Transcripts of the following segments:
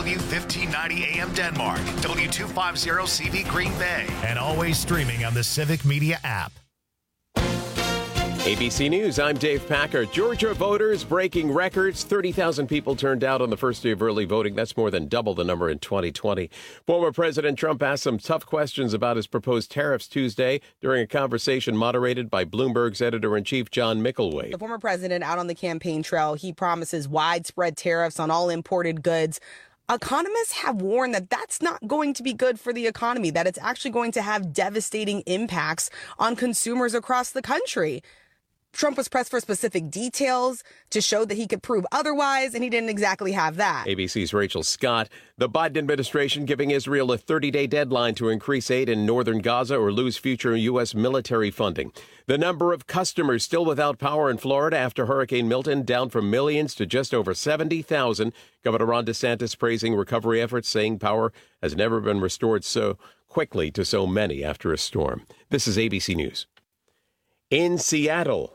W1590 AM Denmark, W250CV Green Bay, and always streaming on the Civic Media app. ABC News, I'm Dave Packer. Georgia voters breaking records. 30,000 people turned out on the first day of early voting. That's more than double the number in 2020. Former President Trump asked some tough questions about his proposed tariffs Tuesday during a conversation moderated by Bloomberg's editor-in-chief, John Mickleway. The former president out on the campaign trail, he promises widespread tariffs on all imported goods. Economists have warned that that's not going to be good for the economy, that it's actually going to have devastating impacts on consumers across the country. Trump was pressed for specific details to show that he could prove otherwise, and he didn't exactly have that. ABC's Rachel Scott. The Biden administration giving Israel a 30-day deadline to increase aid in northern Gaza or lose future U.S. military funding. The number of customers still without power in Florida after Hurricane Milton down from millions to just over 70,000. Governor Ron DeSantis praising recovery efforts, saying power has never been restored so quickly to so many after a storm. This is ABC News. In Seattle,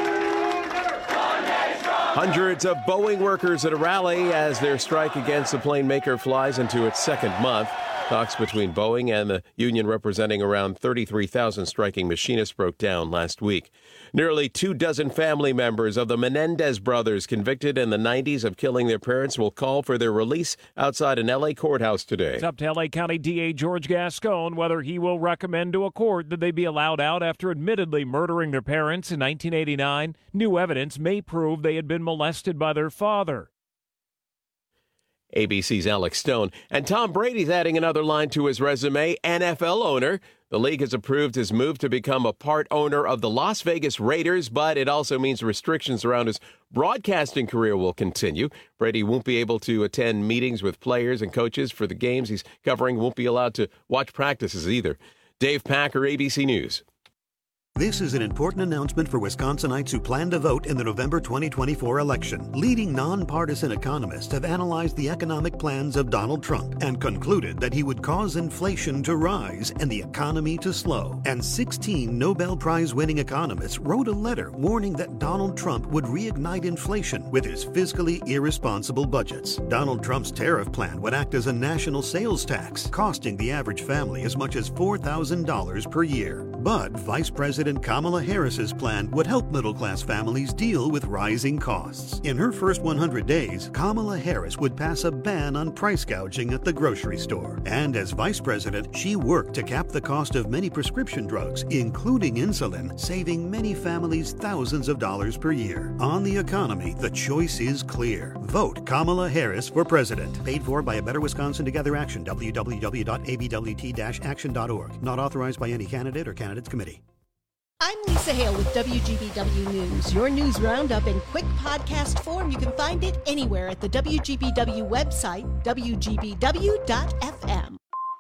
hundreds of Boeing workers at a rally as their strike against the plane maker flies into its second month. Talks between Boeing and the union representing around 33,000 striking machinists broke down last week. Nearly 24 family members of the Menendez brothers convicted in the 90s of killing their parents will call for their release outside an L.A. courthouse today. It's up to L.A. County DA George Gascon whether he will recommend to a court that they be allowed out after admittedly murdering their parents in 1989. New evidence may prove they had been molested by their father. ABC's Alex Stone. And Tom Brady's adding another line to his resume, NFL owner. The league has approved his move to become a part owner of the Las Vegas Raiders, but it also means restrictions around his broadcasting career will continue. Brady won't be able to attend meetings with players and coaches for the games he's covering, won't be allowed to watch practices either. Dave Packer, ABC News. This is an important announcement for Wisconsinites who plan to vote in the November 2024 election. Leading nonpartisan economists have analyzed the economic plans of Donald Trump and concluded that he would cause inflation to rise and the economy to slow. And 16 Nobel Prize-winning economists wrote a letter warning that Donald Trump would reignite inflation with his fiscally irresponsible budgets. Donald Trump's tariff plan would act as a national sales tax, costing the average family as much as $4,000 per year. But Vice President Kamala Harris's plan would help middle-class families deal with rising costs. In her first 100 days, Kamala Harris would pass a ban on price gouging at the grocery store. And as vice president, she worked to cap the cost of many prescription drugs, including insulin, saving many families thousands of dollars per year. On the economy, the choice is clear. Vote Kamala Harris for president. Paid for by A Better Wisconsin Together Action, www.abwt-action.org. Not authorized by any candidate or candidates committee. I'm Lisa Hale with WGBW News. Your news roundup in quick podcast form. You can find it anywhere at the WGBW website, wgbw.fm.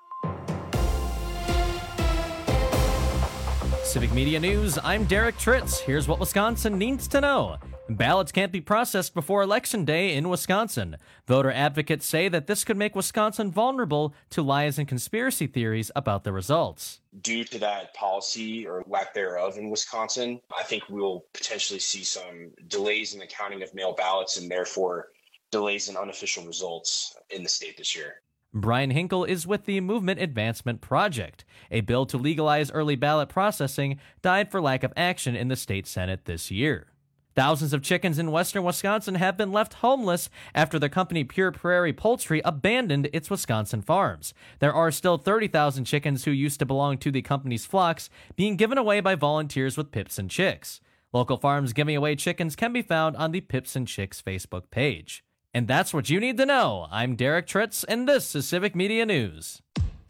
Civic Media News, I'm Derek Tritz. Here's what Wisconsin needs to know. Ballots can't be processed before Election Day in Wisconsin. Voter advocates say that this could make Wisconsin vulnerable to lies and conspiracy theories about the results. Due to that policy or lack thereof in Wisconsin, I think we'll potentially see some delays in the counting of mail ballots and therefore delays in unofficial results in the state this year. Brian Hinkle is with the Movement Advancement Project. A bill to legalize early ballot processing died for lack of action in the state Senate this year. Thousands of chickens in western Wisconsin have been left homeless after the company Pure Prairie Poultry abandoned its Wisconsin farms. There are still 30,000 chickens who used to belong to the company's flocks being given away by volunteers with Pips and Chicks. Local farms giving away chickens can be found on the Pips and Chicks Facebook page. And that's what you need to know. I'm Derek Tritz, and this is Civic Media News.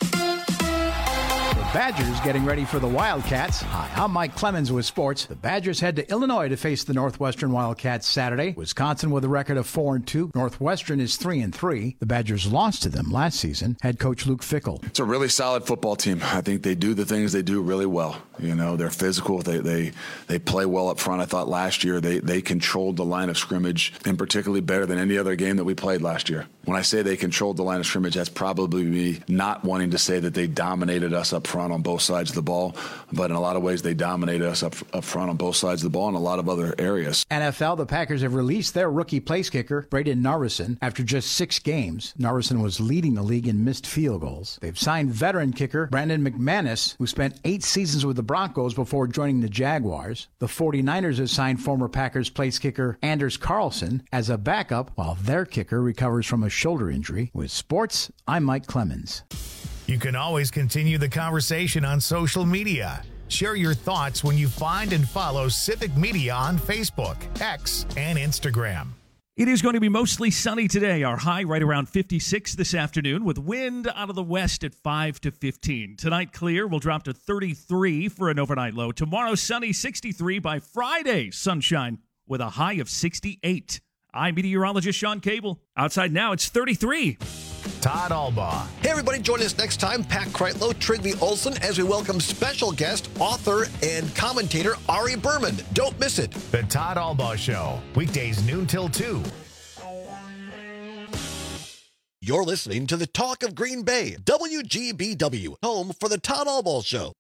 Badgers getting ready for the Wildcats. Hi, I'm Mike Clemens with sports. The Badgers head to Illinois to face the Northwestern Wildcats Saturday. Wisconsin with a record of 4-2. Northwestern is 3-3. The Badgers lost to them last season. Head coach Luke Fickell. It's a really solid football team. I think they do the things they do really well. You know, they're physical. They play well up front. I thought last year they controlled the line of scrimmage, and particularly better than any other game that we played last year. When I say they controlled the line of scrimmage, that's probably me not wanting to say that they dominated us up front front on both sides of the ball. But in a lot of ways, they dominate us up front on both sides of the ball in a lot of other areas. NFL, the Packers have released their rookie place kicker, Braden Narveson, after just 6 games. Narveson was leading the league in missed field goals. They've signed veteran kicker Brandon McManus, who spent 8 seasons with the Broncos before joining the Jaguars. The 49ers have signed former Packers place kicker Anders Carlson as a backup while their kicker recovers from a shoulder injury. With sports, I'm Mike Clemens. You can always continue the conversation on social media. Share your thoughts when you find and follow Civic Media on Facebook, X, and Instagram. It is going to be mostly sunny today. Our high right around 56 this afternoon with wind out of the west at 5 to 15. Tonight clear. We'll drop to 33 for an overnight low. Tomorrow sunny, 63. By Friday, sunshine with a high of 68. I'm meteorologist Sean Cable. Outside now, it's 33. Todd Albaugh. Hey, everybody, join us next time, Pat Kreitlow, Trygve Olsen, as we welcome special guest, author, and commentator Ari Berman. Don't miss it. The Todd Albaugh Show, weekdays noon till 2. You're listening to the Talk of Green Bay, WGBW, home for the Todd Albaugh Show.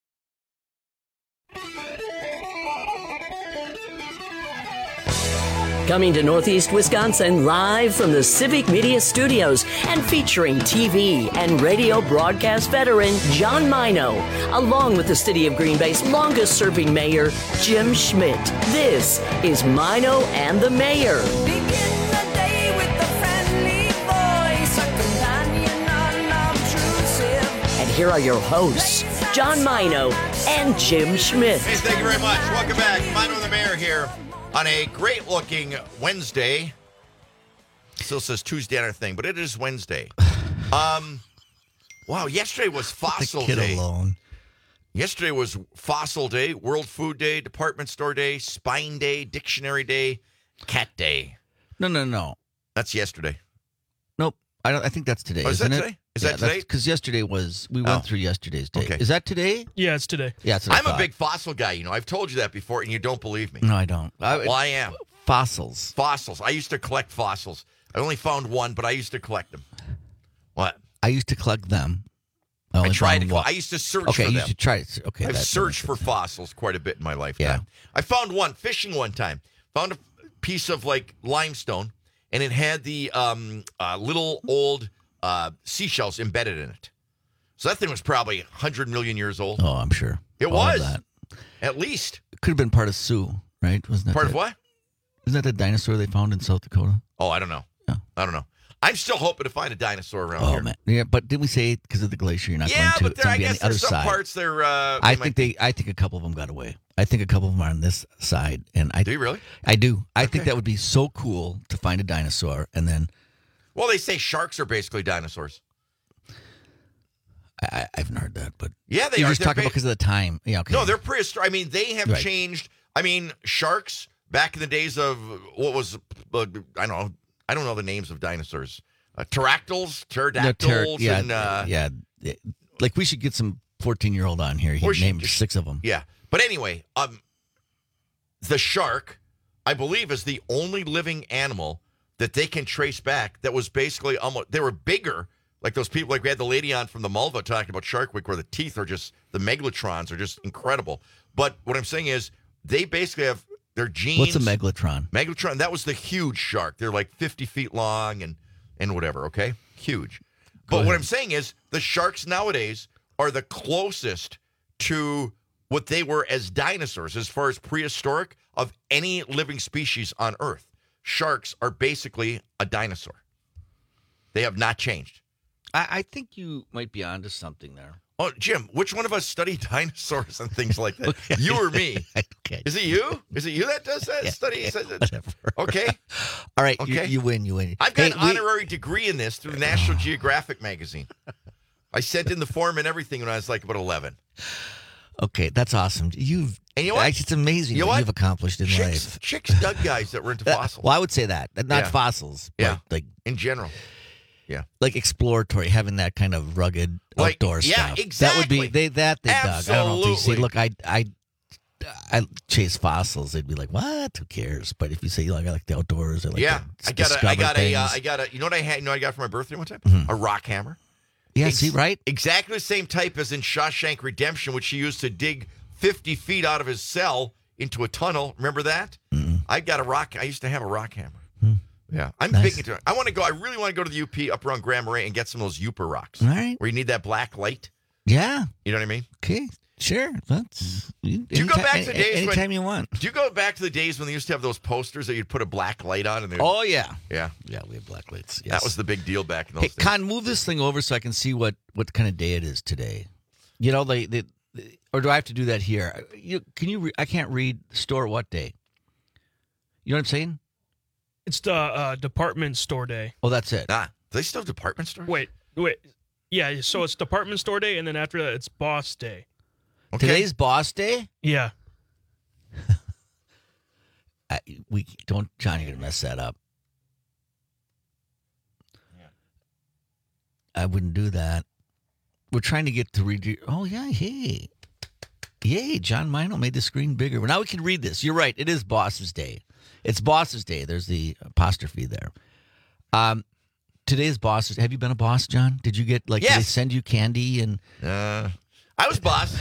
Coming to Northeast Wisconsin live from the Civic Media Studios and featuring TV and radio broadcast veteran John Mino, along with the city of Green Bay's longest-serving mayor, Jim Schmidt. This is Mino and the Mayor. Begin the day with a friendly voice, a companion unobtrusive. And here are your hosts, John Mino and Jim Schmidt. Hey, thank you very much. Welcome back. Mino and the Mayor here. On a great-looking Wednesday. Still says Tuesday on our thing, but it is Wednesday. Wow, yesterday was Fossil Day. Alone. Yesterday was Fossil Day, World Food Day, Department Store Day, Spine Day, Dictionary Day, Cat Day. No. That's yesterday. Nope. I think that's today. Oh, is isn't that it? today? Is that today? Because yesterday we went through yesterday's day. Okay. Is that today? Yeah, it's today. Yeah, it's I'm a big fossil guy. You know, I've told you that before, and you don't believe me. No, I don't. Well, I am. Fossils. Fossils. I used to collect fossils. I only found one, but I used to collect them. What? I used to collect them. I tried to. I used to search for them. Okay, you should try it. Okay, I've searched for fossils quite a bit in my lifetime. Yeah. I found one fishing one time. Found a piece of like limestone, and it had the little old seashells embedded in it. So that thing was probably 100 million years old. Oh, I'm sure. It All was. of that. At least. It could have been part of Sioux, right? Wasn't that part of what? Isn't that the dinosaur they found in South Dakota? Oh, I don't know. Yeah. I don't know. I'm still hoping to find a dinosaur around here. Oh, man. Yeah, but didn't we say because of the glacier you're not going to? Yeah, but it's going to be on guess the other there's some side. parts there. I think a couple of them got away. I think a couple of them are on this side. And Do you really? I do. I think that would be so cool to find a dinosaur and then. Well, they say sharks are basically dinosaurs. I haven't heard that, but yeah, they you're are. just talking about because of the time. Yeah, okay. No, they're prehistoric. I mean, they have Right. changed. I mean, sharks back in the days of what was I don't know the names of dinosaurs. Pterodactyls, and like we should get some 14-year-old on here. He named 6 of them. Yeah, but anyway, the shark, I believe, is the only living animal that they can trace back that was basically almost. They were bigger. Like those people, like we had the lady on from the Mulva talking about Shark Week, where the teeth are just, the megalotrons are just incredible. But what I'm saying is, they basically have their genes. What's a megalotron? Megalotron, that was the huge shark. They're like 50 feet long and whatever, okay? Huge. But what I'm saying is, the sharks nowadays are the closest to what they were as dinosaurs, as far as prehistoric, of any living species on Earth. Sharks are basically a dinosaur. They have not changed. I think you might be onto something there. Oh, Jim, which one of us studied dinosaurs and things like that? You or me? Okay. Is it you? Is it you that does that study? Whatever. Okay. All right. Okay. You win. I've got an honorary degree in this through the National Geographic magazine. I sent in the form and everything when I was like about 11. Okay, that's awesome. And you know what? It's amazing what you've accomplished in life. Chicks dug guys that were into fossils. Well, I would say that. Not fossils. But like in general. Yeah. Like exploratory, having that kind of rugged outdoor stuff. Yeah, exactly. That would be they dug. I don't know if you say, look, I chase fossils, they'd be like, what? Who cares? But if you say, I like the outdoors, I like I got a you know what I had? You know what I got for my birthday one time? A rock hammer. Yeah, see, right? Exactly the same type as in Shawshank Redemption, which she used to dig 50 feet out of his cell into a tunnel. Remember that? I got a rock. I used to have a rock hammer. Yeah, I'm big into it. I want to go. I really want to go to the UP up around Grand Marais and get some of those Uper rocks. All right. Where you need that black light. Yeah. You know what I mean? Okay. Sure. That's. Do you go back to the days anytime you want? Do you go back to the days when they used to have those posters that you'd put a black light on? And Oh yeah. Yeah. Yeah, we have black lights. Yes. That was the big deal back in those days. Con, move this thing over so I can see what kind of day it is today. You know, or do I have to do that here? I can't read store what day. You know what I'm saying? It's the department store day. Oh, that's it. Do they still have department stores? Wait. Yeah, so it's department store day, and then after that, it's boss day. Okay. Today's boss day? Yeah. John, you're gonna mess that up. Yeah. I wouldn't do that. We're trying to get to read. Oh yeah, hey, yay! John Mino made the screen bigger. Well, now we can read this. You're right. It is Boss's Day. It's Boss's Day. There's the apostrophe there. Today's Boss's. Have you been a boss, John? Did you get did they send you candy and? I was boss.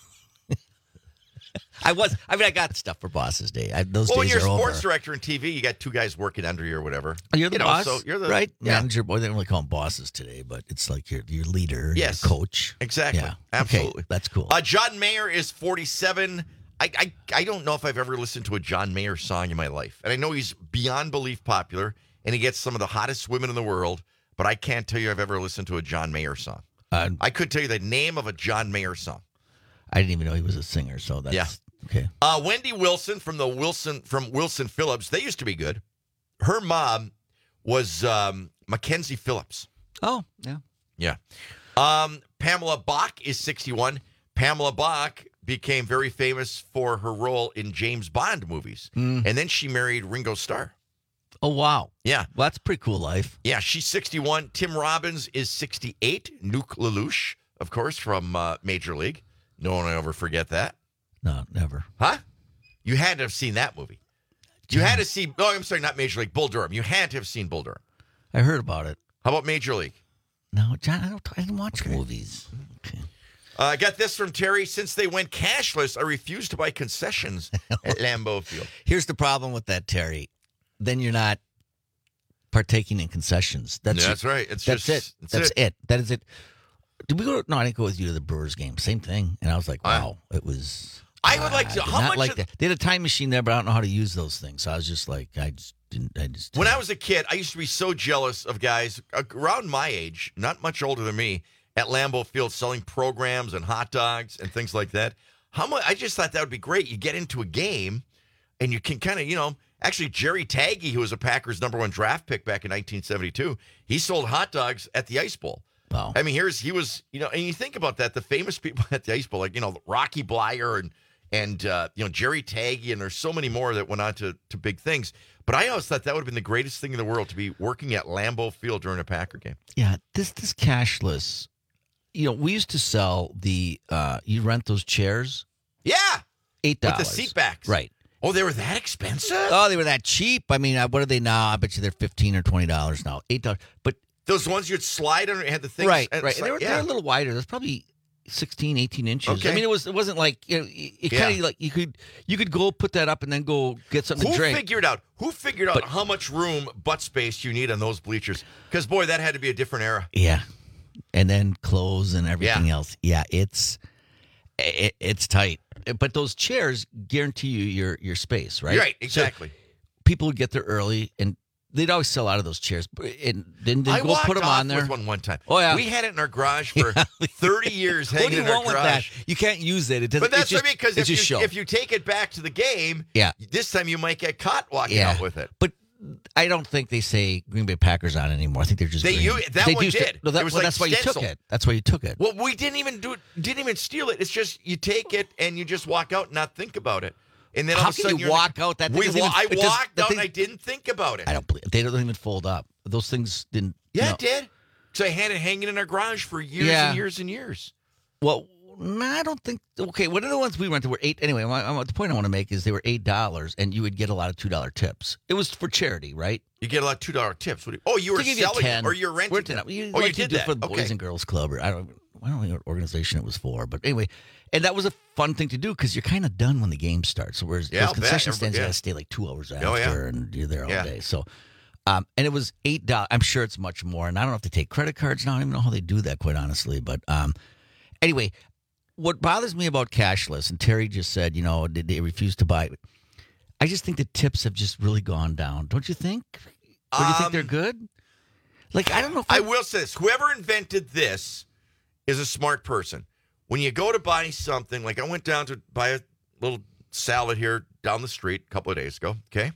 I got stuff for Boss's Day. Those days when you're a are sports over. director in TV, you got two guys working under you or whatever. You're the boss, so you're the right? Yeah. Manager. Boy, they don't really call them bosses today, but it's like your leader, your coach. Exactly. Yeah. Absolutely. Okay, that's cool. John Mayer is 47. I don't know if I've ever listened to a John Mayer song in my life. And I know he's beyond belief popular, and he gets some of the hottest women in the world, but I can't tell you I've ever listened to a John Mayer song. I could tell you the name of a John Mayer song. I didn't even know he was a singer, so that's okay. Wendy Wilson from Wilson Phillips. They used to be good. Her mom was Mackenzie Phillips. Oh, yeah. Yeah. Pamela Bach is 61. Pamela Bach became very famous for her role in James Bond movies. And then she married Ringo Starr. Oh, wow. Yeah. Well, that's a pretty cool life. Yeah, she's 61. Tim Robbins is 68. Nuke LaLoosh, of course, from Major League. No one will ever forget that. No, never. Huh? You had to have seen that movie. You had to see, I'm sorry, not Major League, Bull Durham. You had to have seen Bull Durham. I heard about it. How about Major League? No, John, I don't watch movies. Okay. I got this from Terry. Since they went cashless, I refuse to buy concessions at Lambeau Field. Here's the problem with that, Terry. Then you're not partaking in concessions. That's right. That's it. That is it. Did we go? No, I didn't go with you to the Brewers game. Same thing. And I was like, wow, it was. I would like to. How much? Like that. They had a time machine there, but I don't know how to use those things. So I was just like, I just didn't. When I was a kid, I used to be so jealous of guys around my age, not much older than me, at Lambeau Field selling programs and hot dogs and things like that. How much? I just thought that would be great. You get into a game, and you can kind of, Actually, Jerry Taggy, who was a Packers #1 draft pick back in 1972, he sold hot dogs at the Ice Bowl. Wow. I mean, he was, and you think about that, the famous people at the Ice Bowl, like, Rocky Blyer and Jerry Taggy, and there's so many more that went on to big things. But I always thought that would have been the greatest thing in the world, to be working at Lambeau Field during a Packer game. Yeah, this cashless, we used to sell the, you rent those chairs. Yeah. $8. With the seat backs. Right. Oh, they were that expensive? Oh, they were that cheap. I mean, what are they now? I bet you they're $15 or $20 now. $8. But those ones you'd slide under, had the things. Right. And they're a little wider. There's probably 16, 18 inches. Okay. I mean, it wasn't like, it kind of like you could go put that up and then go get something to drink. Who figured out how much room, butt space you need on those bleachers? Because, boy, that had to be a different era. Yeah. And then clothes and everything else. Yeah, it's tight. But those chairs guarantee you your space, right? Right, exactly. So people would get there early, and they'd always sell out of those chairs. And then they'd go put them on there. I walked one time. Oh, yeah. We had it in our garage for 30 years hanging in our garage. What do you want with that? You can't use it. But that's what I mean, because if you take it back to the game, this time you might get caught walking out with it. But I don't think they say Green Bay Packers on it anymore. I think they're just that one did. That's why you took it. That's why you took it. Well, we didn't even do it. Didn't even steal it. It's just you take it and you just walk out and not think about it. And then all how of a sudden can you walk out? That I walked out and I didn't think about it. I don't believe they don't even fold up. Those things didn't. Yeah, it did. So I had it hanging in our garage for years and years and years. Well, No, I don't think. Okay, one of the ones we rented were $8. Anyway, the point I want to make is they were $8, and you would get a lot of $2 tips. It was for charity, right? You get a lot of $2 tips. You were selling it, or you're renting it? You you did that for the Boys and Girls Club, or I don't know what organization it was for, but anyway, and that was a fun thing to do because you're kind of done when the game starts. So whereas those concession stands, you got to stay like 2 hours after, and you're there all day. So. And it was $8. I'm sure it's much more. And I don't know if they take credit cards now. I don't even know how they do that, quite honestly. But anyway, what bothers me about cashless, and Terry just said, they refuse to buy it. I just think the tips have just really gone down. Don't you think? Or do you think they're good? Like, I don't know if I will say this. Whoever invented this is a smart person. When you go to buy something, like I went down to buy a little salad here down the street a couple of days ago, okay?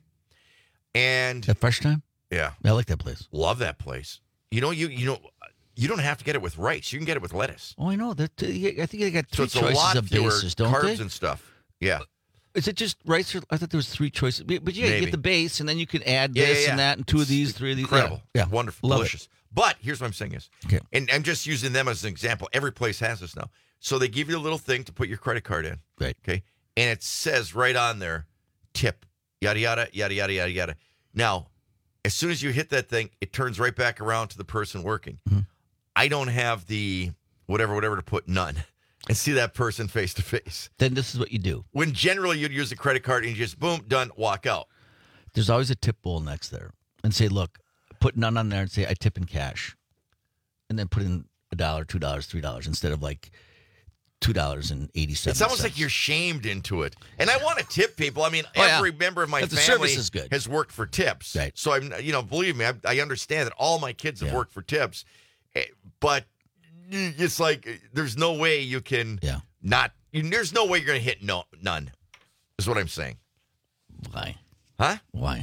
And at Fresh Time? Yeah. I like that place. Love that place. You don't have to get it with rice. You can get it with lettuce. Oh, I know. I think they got 3 So it's a choices lot of fewer bases, don't carbs they? and stuff. Yeah. Is it just rice? Or, I thought there was 3 choices. But you Maybe. get the base, and then you can add this and that, and 2 of these, 3 of these. Incredible. Yeah. Wonderful. Love Delicious. But here's what I'm saying is, and I'm just using them as an example. Every place has this now. So they give you a little thing to put your credit card in. Right. Okay. And it says right on there, tip, yada, yada, yada, yada, yada, yada. Now, as soon as you hit that thing, it turns right back around to the person working. Mm-hmm. I don't have the whatever to put none and see that person face to face. Then this is what you do. When generally you'd use a credit card and you just, boom, done, walk out. There's always a tip bowl next there. And say, look, put none on there and say, I tip in cash. And then put in $1, $2, $3 instead of like $2.87. It's almost like you're shamed into it. And I want to tip people. I mean, every member of my But the family service is good. has worked for tips. Right. So I'm, believe me, I understand that all my kids have worked for tips. But it's like there's no way you can not. There's no way you're going to hit none. Is what I'm saying. Why? Huh? Why?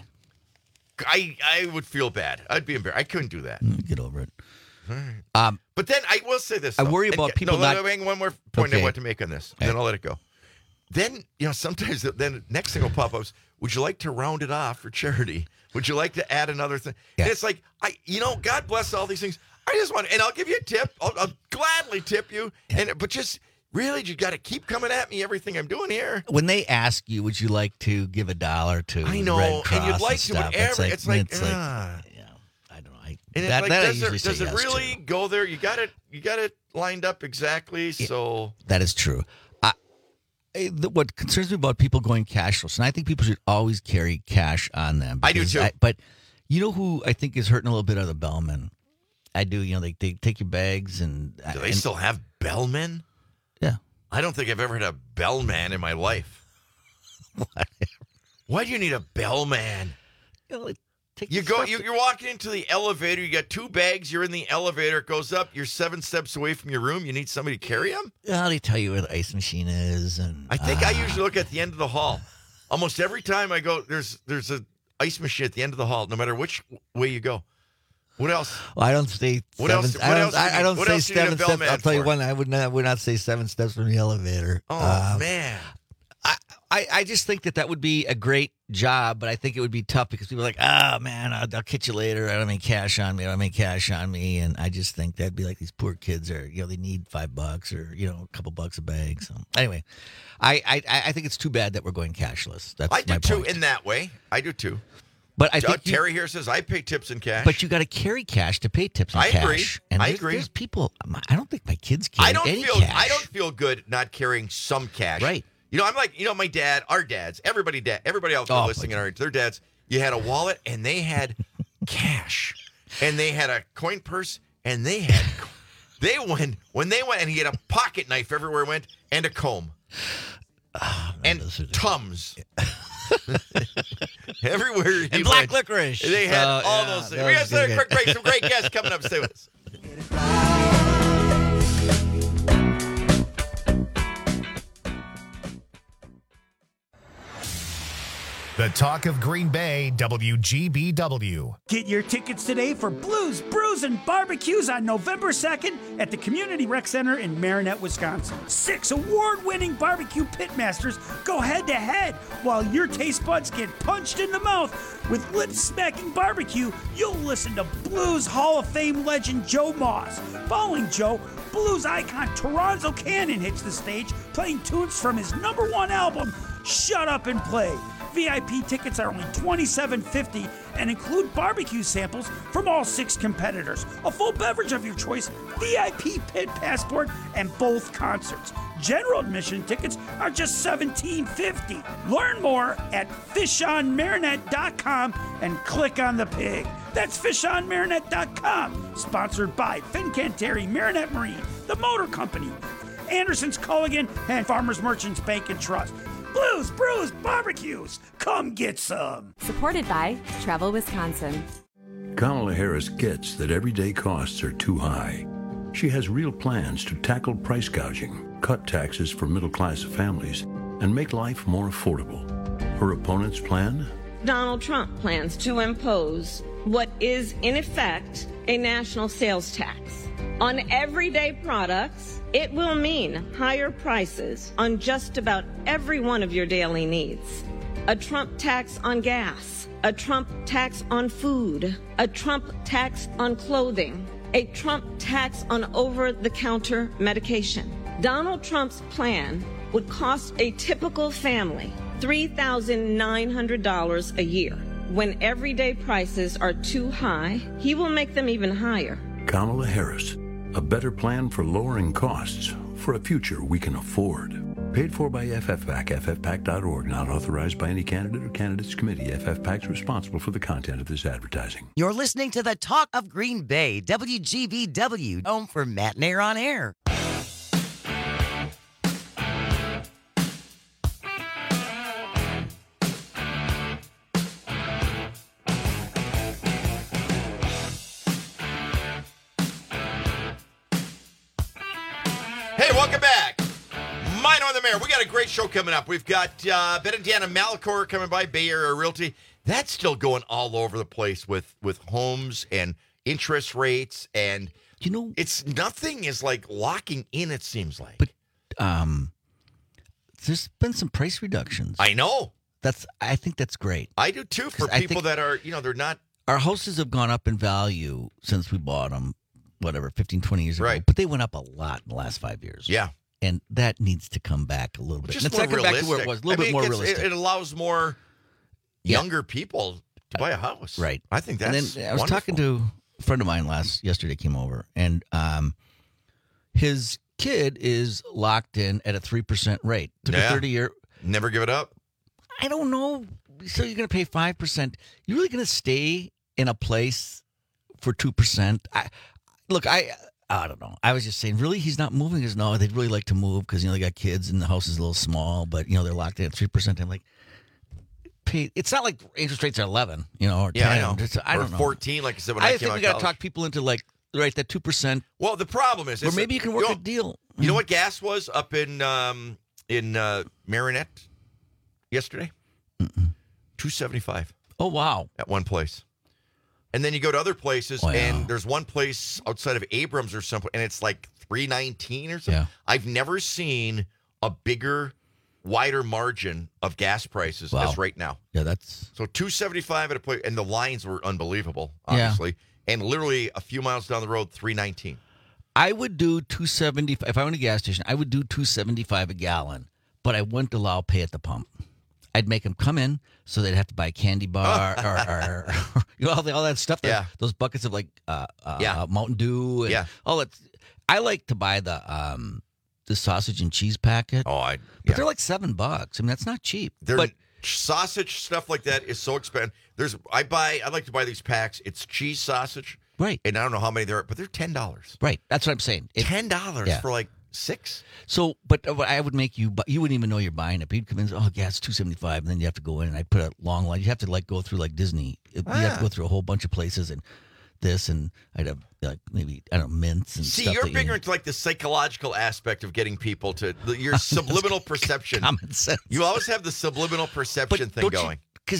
I would feel bad. I'd be embarrassed. I couldn't do that. Get over it. But then I will say this. I though. worry about people not. One more point I want to make on this, and then I'll let it go. Then sometimes the next thing will pop up. Is, would you like to round it off for charity? Would you like to add another thing? And it's like God bless all these things. I just want, and I'll give you a tip. I'll gladly tip you. But just really, you got to keep coming at me. Everything I'm doing here. When they ask you, would you like to give $1 to I know, Red Cross and you'd like and to, stuff, whatever. It's like I don't know. And that, like, that I does usually say it yes really to. go there? You got it lined up exactly. So That is true. What concerns me about people going cashless, and I think people should always carry cash on them. I do too. But you know who I think is hurting a little bit are the bellmen. I do. They take your bags and. Do they still have bellmen? Yeah. I don't think I've ever had a bellman in my life. Why do you need a bellman? You're walking into the elevator. You got 2 bags. You're in the elevator. It goes up. You're 7 steps away from your room. You need somebody to carry them. How do they tell you where the ice machine is? And I think I usually look at the end of the hall. Almost every time I go, there's an ice machine at the end of the hall, no matter which way you go. What else? Well, I don't say. What else? I don't say 7 steps. I'll tell you for? one. I would not say 7 steps from the elevator. Oh man. I just think that would be a great job, but I think it would be tough because people are like, oh, man, I'll catch you later. I don't make cash on me. And I just think that'd be like these poor kids are, they need $5 or, a couple bucks a bag. So anyway, I think it's too bad that we're going cashless. That's I do my too point. in that way. I do too. But I think Terry here says I pay tips in cash. But you got to carry cash to pay tips in I cash. agree. And I there's, agree. There's people. I don't think my kids carry any cash. I don't feel good not carrying some cash. Right. I'm like, my dad, our dads, everybody out there listening, their dads, you had a wallet and they had cash and they had a coin purse and when they went and he had a pocket knife everywhere he went and a comb and Tums. Everywhere he and black went, licorice. They had all those things. We got a quick break. Some great guests coming up. Stay with us. The The talk of Green Bay, WGBW. Get your tickets today for Blues, Brews, and Barbecues on November 2nd at the Community Rec Center in Marinette, Wisconsin. 6 award-winning barbecue pitmasters go head-to-head while your taste buds get punched in the mouth. With lip-smacking barbecue, you'll listen to Blues Hall of Fame legend Joe Moss. Following Joe, blues icon Toronzo Cannon hits the stage, playing tunes from his #1 album, Shut Up and Play. VIP tickets are only $27.50 and include barbecue samples from all 6 competitors, a full beverage of your choice, VIP pit passport, and both concerts. General admission tickets are just $17.50. Learn more at fishonmarinette.com and click on the pig. That's fishonmarinette.com. Sponsored by Fincantieri Marinette Marine, the Motor Company, Anderson's Culligan, and Farmers Merchants Bank and Trust. Blues, Brews, Barbecues. Come get some. Supported by Travel Wisconsin. Kamala Harris gets that everyday costs are too high. She has real plans to tackle price gouging, cut taxes for middle-class families, and make life more affordable. Her opponent's plan? Donald Trump plans to impose what is, in effect, a national sales tax. On everyday products, it will mean higher prices on just about every one of your daily needs. A Trump tax on gas, a Trump tax on food, a Trump tax on clothing, a Trump tax on over-the-counter medication. Donald Trump's plan would cost a typical family $3,900 a year. When everyday prices are too high, he will make them even higher. Kamala Harris, a better plan for lowering costs for a future we can afford. Paid for by FFPAC, ffpac.org, not authorized by any candidate or candidates committee. FFPAC's responsible for the content of this advertising. You're listening to the Talk of Green Bay, WGBW, home for Matt Nair on Air. Hey, welcome back. Mino and the Mayor. We got a great show coming up. We've got Ben and Deanna Malachor coming by, Bay Area Realty. That's still going all over the place with homes and interest rates, and it's nothing is like locking in. It seems like, but there's been some price reductions. I know. I think that's great. I do too. For people that are, they're not. Our houses have gone up in value since we bought them. Whatever, 15, 20 years ago. Right. But they went up a lot in the last 5 years. Yeah. And that needs to come back a little bit. Just it's more not realistic. Back to where it was, a little bit more realistic. It allows more younger people to buy a house. Right. I think that's And then I was wonderful. talking to a friend of mine yesterday came over, and his kid is locked in at a 3% rate. Took a 30-year. Never give it up? I don't know. So you're going to pay 5%. You're really going to stay in a place for 2%? I don't know. I was just saying, really, he's not moving? Because no, they'd really like to move because, they got kids and the house is a little small, but, they're locked in at 3%. I'm like, it's not like interest rates are 11, or 10. I know. I or don't know. 14, like I said when I came think out we got to of talk people into, that 2%. Well, the problem is... Or maybe you can work a deal. You know what gas was up in Marinette yesterday? $2.75. Oh, wow. At one place. And then you go to other places, and there's one place outside of Abrams or something, and it's like $3.19 or something. Yeah. I've never seen a bigger, wider margin of gas prices as right now. Yeah, that's... So $2.75 at a place, and the lines were unbelievable, obviously. And literally a few miles down the road, $3.19. I would do $2.75 if I owned a gas station. I would do $2.75 a gallon, but I wouldn't allow pay at the pump. I'd make them come in so they'd have to buy a candy bar or all that stuff. Those buckets of Mountain Dew and all that. I like to buy the sausage and cheese packet. But they're like $7. I mean, that's not cheap. But sausage stuff like that is so expensive. I like to buy these packs. It's cheese sausage. Right. And I don't know how many there are, but they're $10. Right. That's what I'm saying. $10 for like 6. So, but I would make you wouldn't even know you're buying it. But you'd come in, it's $2.75, and then you have to go in, and I'd put a long line. You have to go through like Disney. You have to go through a whole bunch of places and this, and I'd have maybe, I don't know, mints and stuff. See, you're bigger into like the psychological aspect of getting people to your subliminal perception. Common sense. You always have the subliminal perception thing going. Because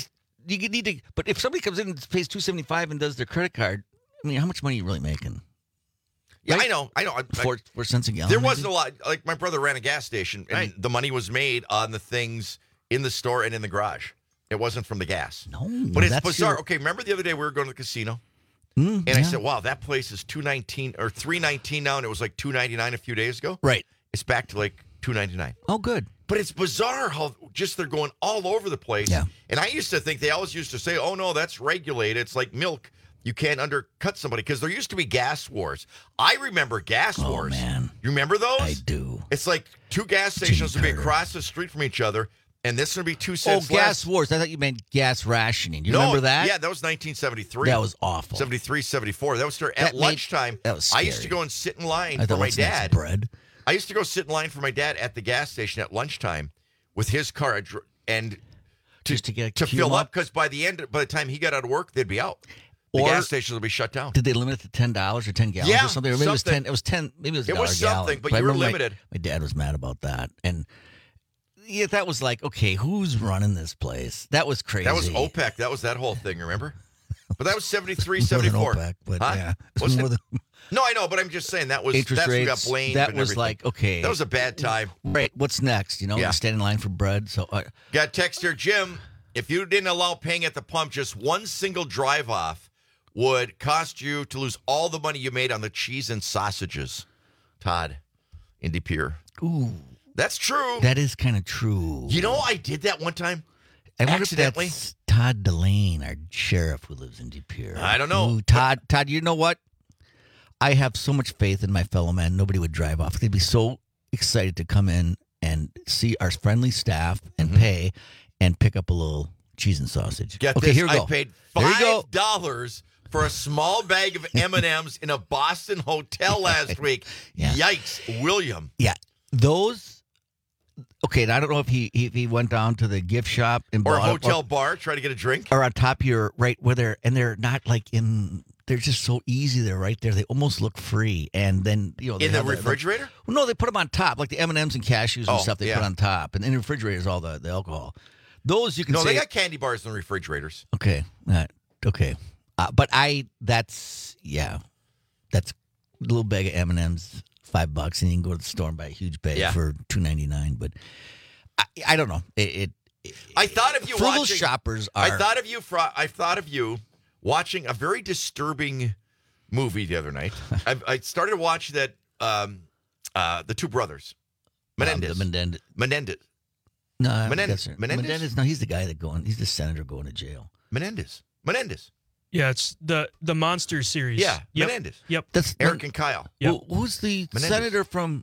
you need to. But if somebody comes in and pays $2.75 and does their credit card, I mean, how much money are you really making? Yeah, Right? I know. 4 cents a gallon. There maybe? wasn't a lot. Like, my brother ran a gas station, and the money was made on the things in the store and in the garage. It wasn't from the gas. No, but it's that's bizarre. your- Okay, remember the other day we were going to the casino, and I said, "Wow, that place is $2.19 or $3.19 now, and it was like $2.99 a few days ago." Right. It's back to like $2.99. Oh, good. But it's bizarre how just they're going all over the place. Yeah. And I used to think they always used to say, "Oh no, that's regulated. It's like milk. You can't undercut somebody," because there used to be gas wars. I remember gas wars. Man. You remember those? I do. It's like two gas stations would be across the street from each other, and this would be 2 cents gas less. wars. I thought you meant gas rationing. You No, remember that? Yeah, that was 1973. That was awful. 73, 74. That was That at made- lunchtime. that was I used to scary. go and sit in line I for thought, my what's next, dad. bread? I used to go sit in line for my dad at the gas station at lunchtime with his car and Just to get to queue fill them up, because by the time he got out of work, they'd be out. The Or- gas stations would be shut down. Did they limit it to $10 or 10 gallons Yeah, or something? Or maybe something. it was 10. Maybe it was It was $1 a gallon. something, but I you were remember limited. My dad was mad about that, and yeah, that was like, okay, who's running this place? That was crazy. That was OPEC. That was that whole thing, remember? But that was 73, More than 74. OPEC, but Huh? yeah, it's Wasn't more it? than No, I know, but I'm just saying that's interest who rates. got blamed. That and was everything. like, okay, That was a bad time. Right. What's next? You know, Yeah. stand in line for bread. So Got text here, Jim. If you didn't allow paying at the pump, just one single drive off would cost you to lose all the money you made on the cheese and sausages. Todd, Indy Pier. Ooh, that's true. that is kind of true. You know, I did that one time. I wonder if accidentally. that's Todd Delane, our sheriff who lives in De Pere. I don't know. Ooh, Todd, you know what? I have so much faith in my fellow man. Nobody would drive off. They'd be so excited to come in and see our friendly staff and pay and pick up a little cheese and sausage. Get okay, this. here we go. I paid There you go. $5 for a small bag of M&Ms in a Boston hotel last week. Yeah. Yikes, William. Yeah, those. Okay, and I don't know if he went down to the gift shop and Or a bought hotel bar, try to get a drink. or on top of your right where they're not like in. They're just so easy. They're right there. They almost look free. And then they In the have refrigerator? Well, no, they put them on top, like the M&Ms and cashews and Oh, stuff. They yeah. put on top, and in the refrigerator is all the alcohol. Those you can No, say. they got candy bars in the refrigerators. Okay, okay, but that's a little bag of M&Ms, $5, and you can go to the store and buy a huge bag for $2.99. But I don't know. I thought of you frugal watching. shoppers are. I thought of you watching a very disturbing movie the other night. I started watching that. The two brothers, Menendez. Menendez. No, Menendez. Menendez. No, he's the guy he's the senator going to jail. Menendez. Yeah, it's the Monster series. Yeah, Yep. Menendez. Yep. That's Eric and Kyle. Yep. Who's the Menendez. senator from?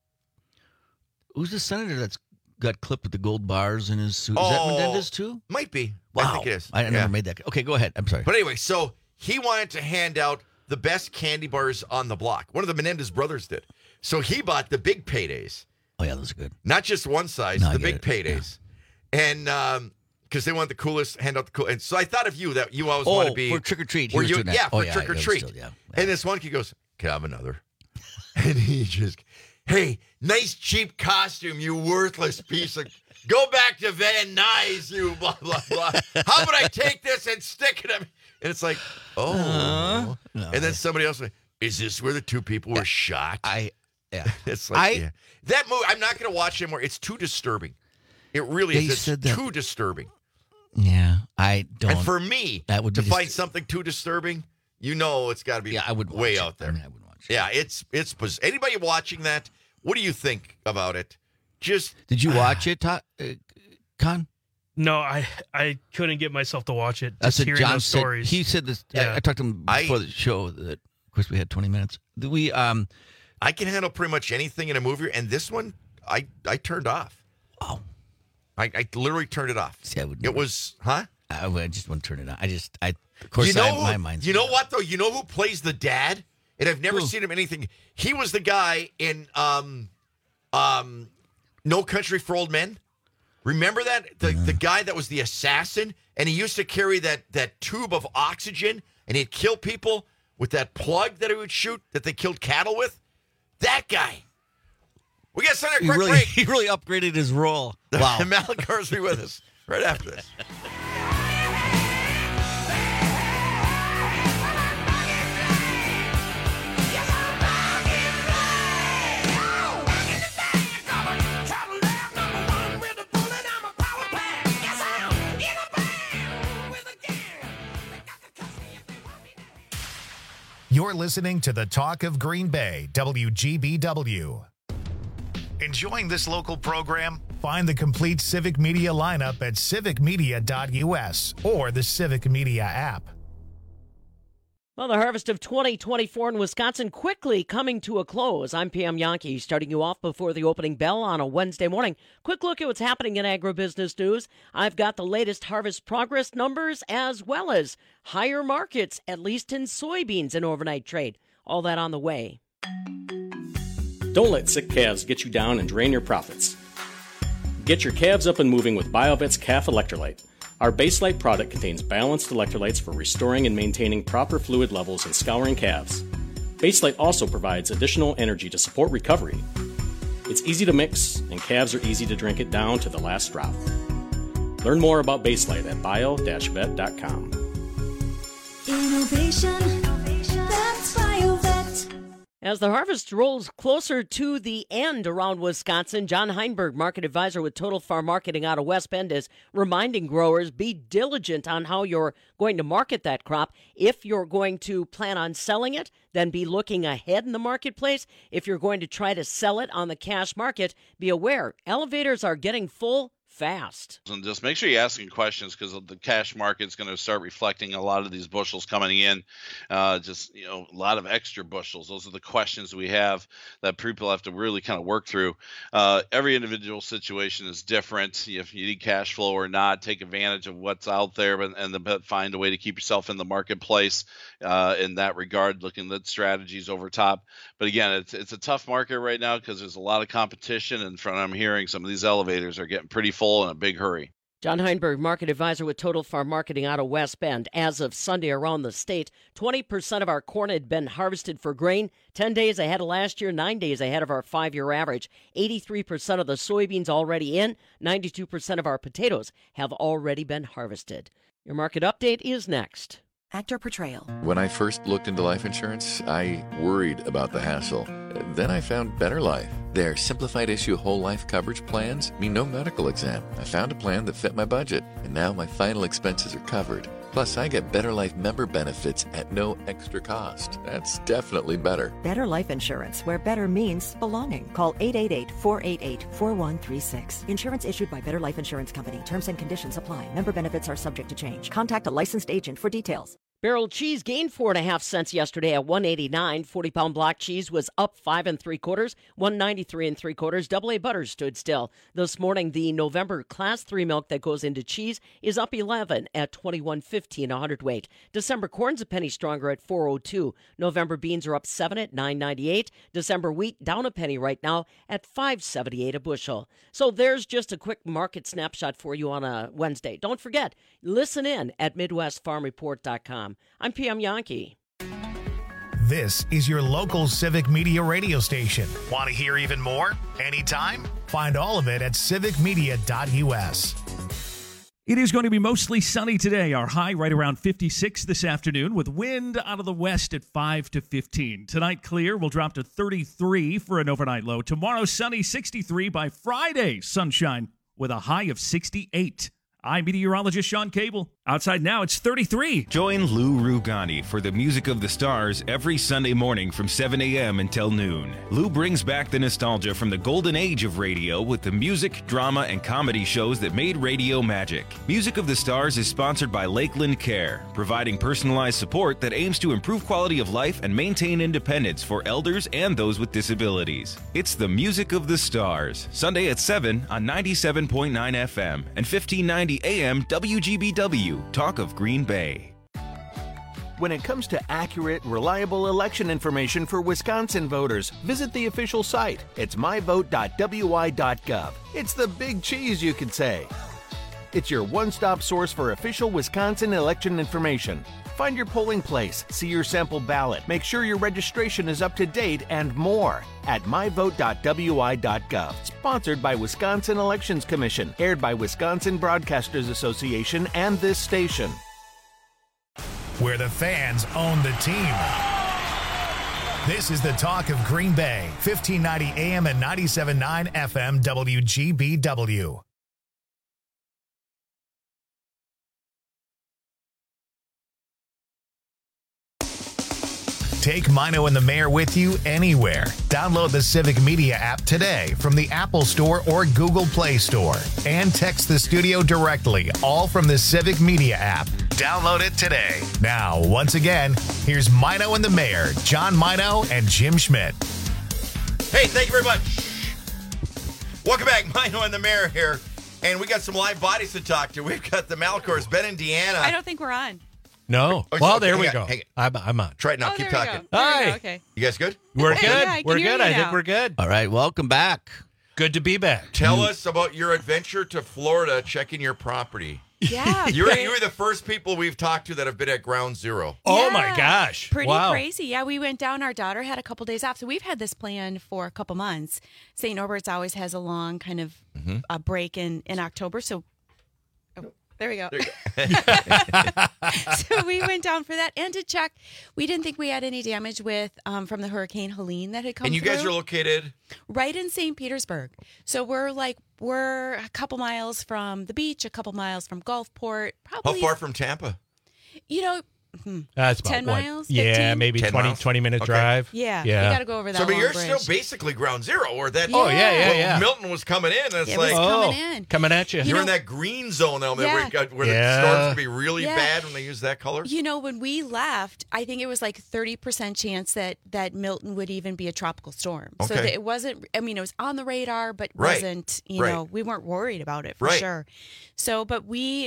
Who's the senator that's got clipped with the gold bars in his suit? Is that Menendez too? Might be. Wow, I think it is. I never Yeah. made that. Okay, go ahead. I'm sorry. But anyway, so he wanted to hand out the best candy bars on the block. One of the Menendez brothers did. So he bought the big paydays. Oh yeah, those are good. Not just one size, No, I the get big it. paydays. And because they want the coolest, hand out the cool. And so I thought of you that you always Oh, want to be for trick or treat. He Were was you? doing that. Yeah, Oh, for yeah, trick or yeah, treat. still, yeah. And this one kid goes, "Can I have another?" And he just, "Hey, nice cheap costume, you worthless piece of. Go back to Van Nuys, you blah blah blah. How about I take this and stick it up?" And it's like, oh. No. And then somebody else, is this where the two people were shot? Yeah. It's like yeah. That movie. I'm not going to watch anymore. It's too disturbing. It really They is. said It's that- too disturbing. Yeah, I don't. And for me, that would to be find something too disturbing, it's got to be I would way watch out it. there. I mean, I would watch it. Yeah, it's anybody watching that? What do you think about it? Just Did you watch it, Con? No, I couldn't get myself to watch it. That's Just what hearing John those said. stories. He said this. Yeah. I talked to him before the show. That of course we had 20 minutes. I can handle pretty much anything in a movie, and this one I turned off. Wow. I literally turned it off. See, I would. It was, huh? I just wouldn't turn it on. Of course, my mind's. You know what though? You know who plays the dad? And I've never seen him in anything. He was the guy in No Country for Old Men. Remember that the guy that was the assassin, and he used to carry that tube of oxygen, and he'd kill people with that plug that he would shoot that they killed cattle with. That guy. We got to send a quick break. He really upgraded his role. Wow. Malik Horsley with us right after this. You're listening to the Talk of Green Bay, WGBW. Enjoying this local program? Find the complete Civic Media lineup at civicmedia.us or the Civic Media app. Well, the harvest of 2024 in Wisconsin quickly coming to a close. I'm Pam Yankee, starting you off before the opening bell on a Wednesday morning. Quick look at what's happening in agribusiness news. I've got the latest harvest progress numbers as well as higher markets, at least in soybeans and overnight trade. All that on the way. Don't let sick calves get you down and drain your profits. Get your calves up and moving with BioVet's Calf Electrolyte. Our Baselite product contains balanced electrolytes for restoring and maintaining proper fluid levels in scouring calves. Baselite also provides additional energy to support recovery. It's easy to mix, and calves are easy to drink it down to the last drop. Learn more about Baselite at bio-vet.com. Innovation, that's BioVet. As the harvest rolls closer to the end around Wisconsin, John Heinberg, market advisor with Total Farm Marketing out of West Bend, is reminding growers be diligent on how you're going to market that crop. If you're going to plan on selling it, then be looking ahead in the marketplace. If you're going to try to sell it on the cash market, be aware elevators are getting full fast. And just make sure you're asking questions, because the cash market's going to start reflecting a lot of these bushels coming in. A lot of extra bushels. Those are the questions we have that people have to really kind of work through. Every individual situation is different. If you need cash flow or not, take advantage of what's out there and find a way to keep yourself in the marketplace in that regard, looking at strategies over top. But again, it's a tough market right now because there's a lot of competition, and from what I'm hearing, some of these elevators are getting pretty full in a big hurry. John Heinberg, market advisor with Total Farm Marketing out of West Bend. As of Sunday around the state, 20% of our corn had been harvested for grain, 10 days ahead of last year, 9 days ahead of our 5-year average. 83% of the soybeans already in, 92% of our potatoes have already been harvested. Your market update is next. Actor portrayal. When I first looked into life insurance, I worried about the hassle. Then I found Better Life. Their simplified issue whole life coverage plans mean no medical exam. I found a plan that fit my budget, and now my final expenses are covered. Plus, I get Better Life member benefits at no extra cost. That's definitely better. Better Life Insurance, where better means belonging. Call 888-488-4136. Insurance issued by Better Life Insurance Company. Terms and conditions apply. Member benefits are subject to change. Contact a licensed agent for details. Barrel cheese gained 4.5 cents yesterday at $1.89. 40-pound block cheese was up 5 3/4, $1.93 3/4. Double A butter stood still. This morning, the November Class 3 milk that goes into cheese is up 11 at $21.50 a hundredweight. December corn's a penny stronger at $4.02. November beans are up 7 at $9.98. December wheat down a penny right now at $5.78 a bushel. So there's just a quick market snapshot for you on a Wednesday. Don't forget, listen in at MidwestFarmReport.com. I'm PM Yankee. This is your local Civic Media radio station. Want to hear even more? Anytime? Find all of it at civicmedia.us. It is going to be mostly sunny today. Our high right around 56 this afternoon, with wind out of the west at 5 to 15. Tonight, clear. We'll drop to 33 for an overnight low. Tomorrow, sunny, 63. By Friday, sunshine with a high of 68. I'm meteorologist Sean Cable. Outside now, it's 33. Join Lou Rugani for the Music of the Stars every Sunday morning from 7 a.m. until noon. Lou brings back the nostalgia from the golden age of radio with the music, drama, and comedy shows that made radio magic. Music of the Stars is sponsored by Lakeland Care, providing personalized support that aims to improve quality of life and maintain independence for elders and those with disabilities. It's the Music of the Stars, Sunday at 7 on 97.9 FM and 1590 AM WGBW, Talk of Green Bay. When it comes to accurate, reliable election information for Wisconsin voters, visit the official site. It's myvote.wi.gov. It's the big cheese, you could say. It's your one-stop source for official Wisconsin election information. Find your polling place, see your sample ballot, make sure your registration is up to date, and more at myvote.wi.gov. Sponsored by Wisconsin Elections Commission, aired by Wisconsin Broadcasters Association and this station. Where the fans own the team. This is the Talk of Green Bay, 1590 AM and 97.9 FM WGBW. Take Mino and the Mayor with you anywhere. Download the Civic Media app today from the Apple Store or Google Play Store. And text the studio directly, all from the Civic Media app. Download it today. Now, once again, here's Mino and the Mayor, John Mino and Jim Schmidt. Hey, thank you very much. Welcome back. Mino and the Mayor here. And we got some live bodies to talk to. We've got the Malcors, Ben and Deanna. I don't think we're on. No. Oh, Well, okay, there we hang go. on, hang I'm on. Try it now. Oh, Keep there we talking. go. There we Hi. go. Okay. You guys good? We're Okay, good. yeah, I can We're hear good. you I think now. we're good. All right, welcome back. Good to be back. Tell us about your adventure to Florida checking your property. Yeah. You were the first people we've talked to that have been at ground zero. Oh, Yeah. my gosh. Pretty Wow. crazy. Yeah, we went down. Our daughter had a couple days off. So we've had this planned for a couple months. St. Norbert's always has a long kind of a break in October. So there we go. So we went down for that and to check. We didn't think we had any damage with from the Hurricane Helene that had come And you guys through. are located? Right in St. Petersburg. So we're a couple miles from the beach, a couple miles from Gulfport. How Probably, far from Tampa? you know, That's about 10 what? miles, Yeah, 15? maybe 10 20, miles? 20-minute Okay. drive. yeah, Yeah. you got to go over that So, but long you're bridge. still basically ground zero, or that. Oh, yeah. Milton was coming in. And it's It was like coming in. Coming at you. you're know- in that green zone now, Yeah. where Yeah. the storms can be really Yeah. bad when they use that color. You know, when we left, I think it was like 30% chance that Milton would even be a tropical storm. So Okay. that it wasn't, I mean, it was on the radar, but Right. wasn't, Right. we weren't worried about it for Right. sure. So, but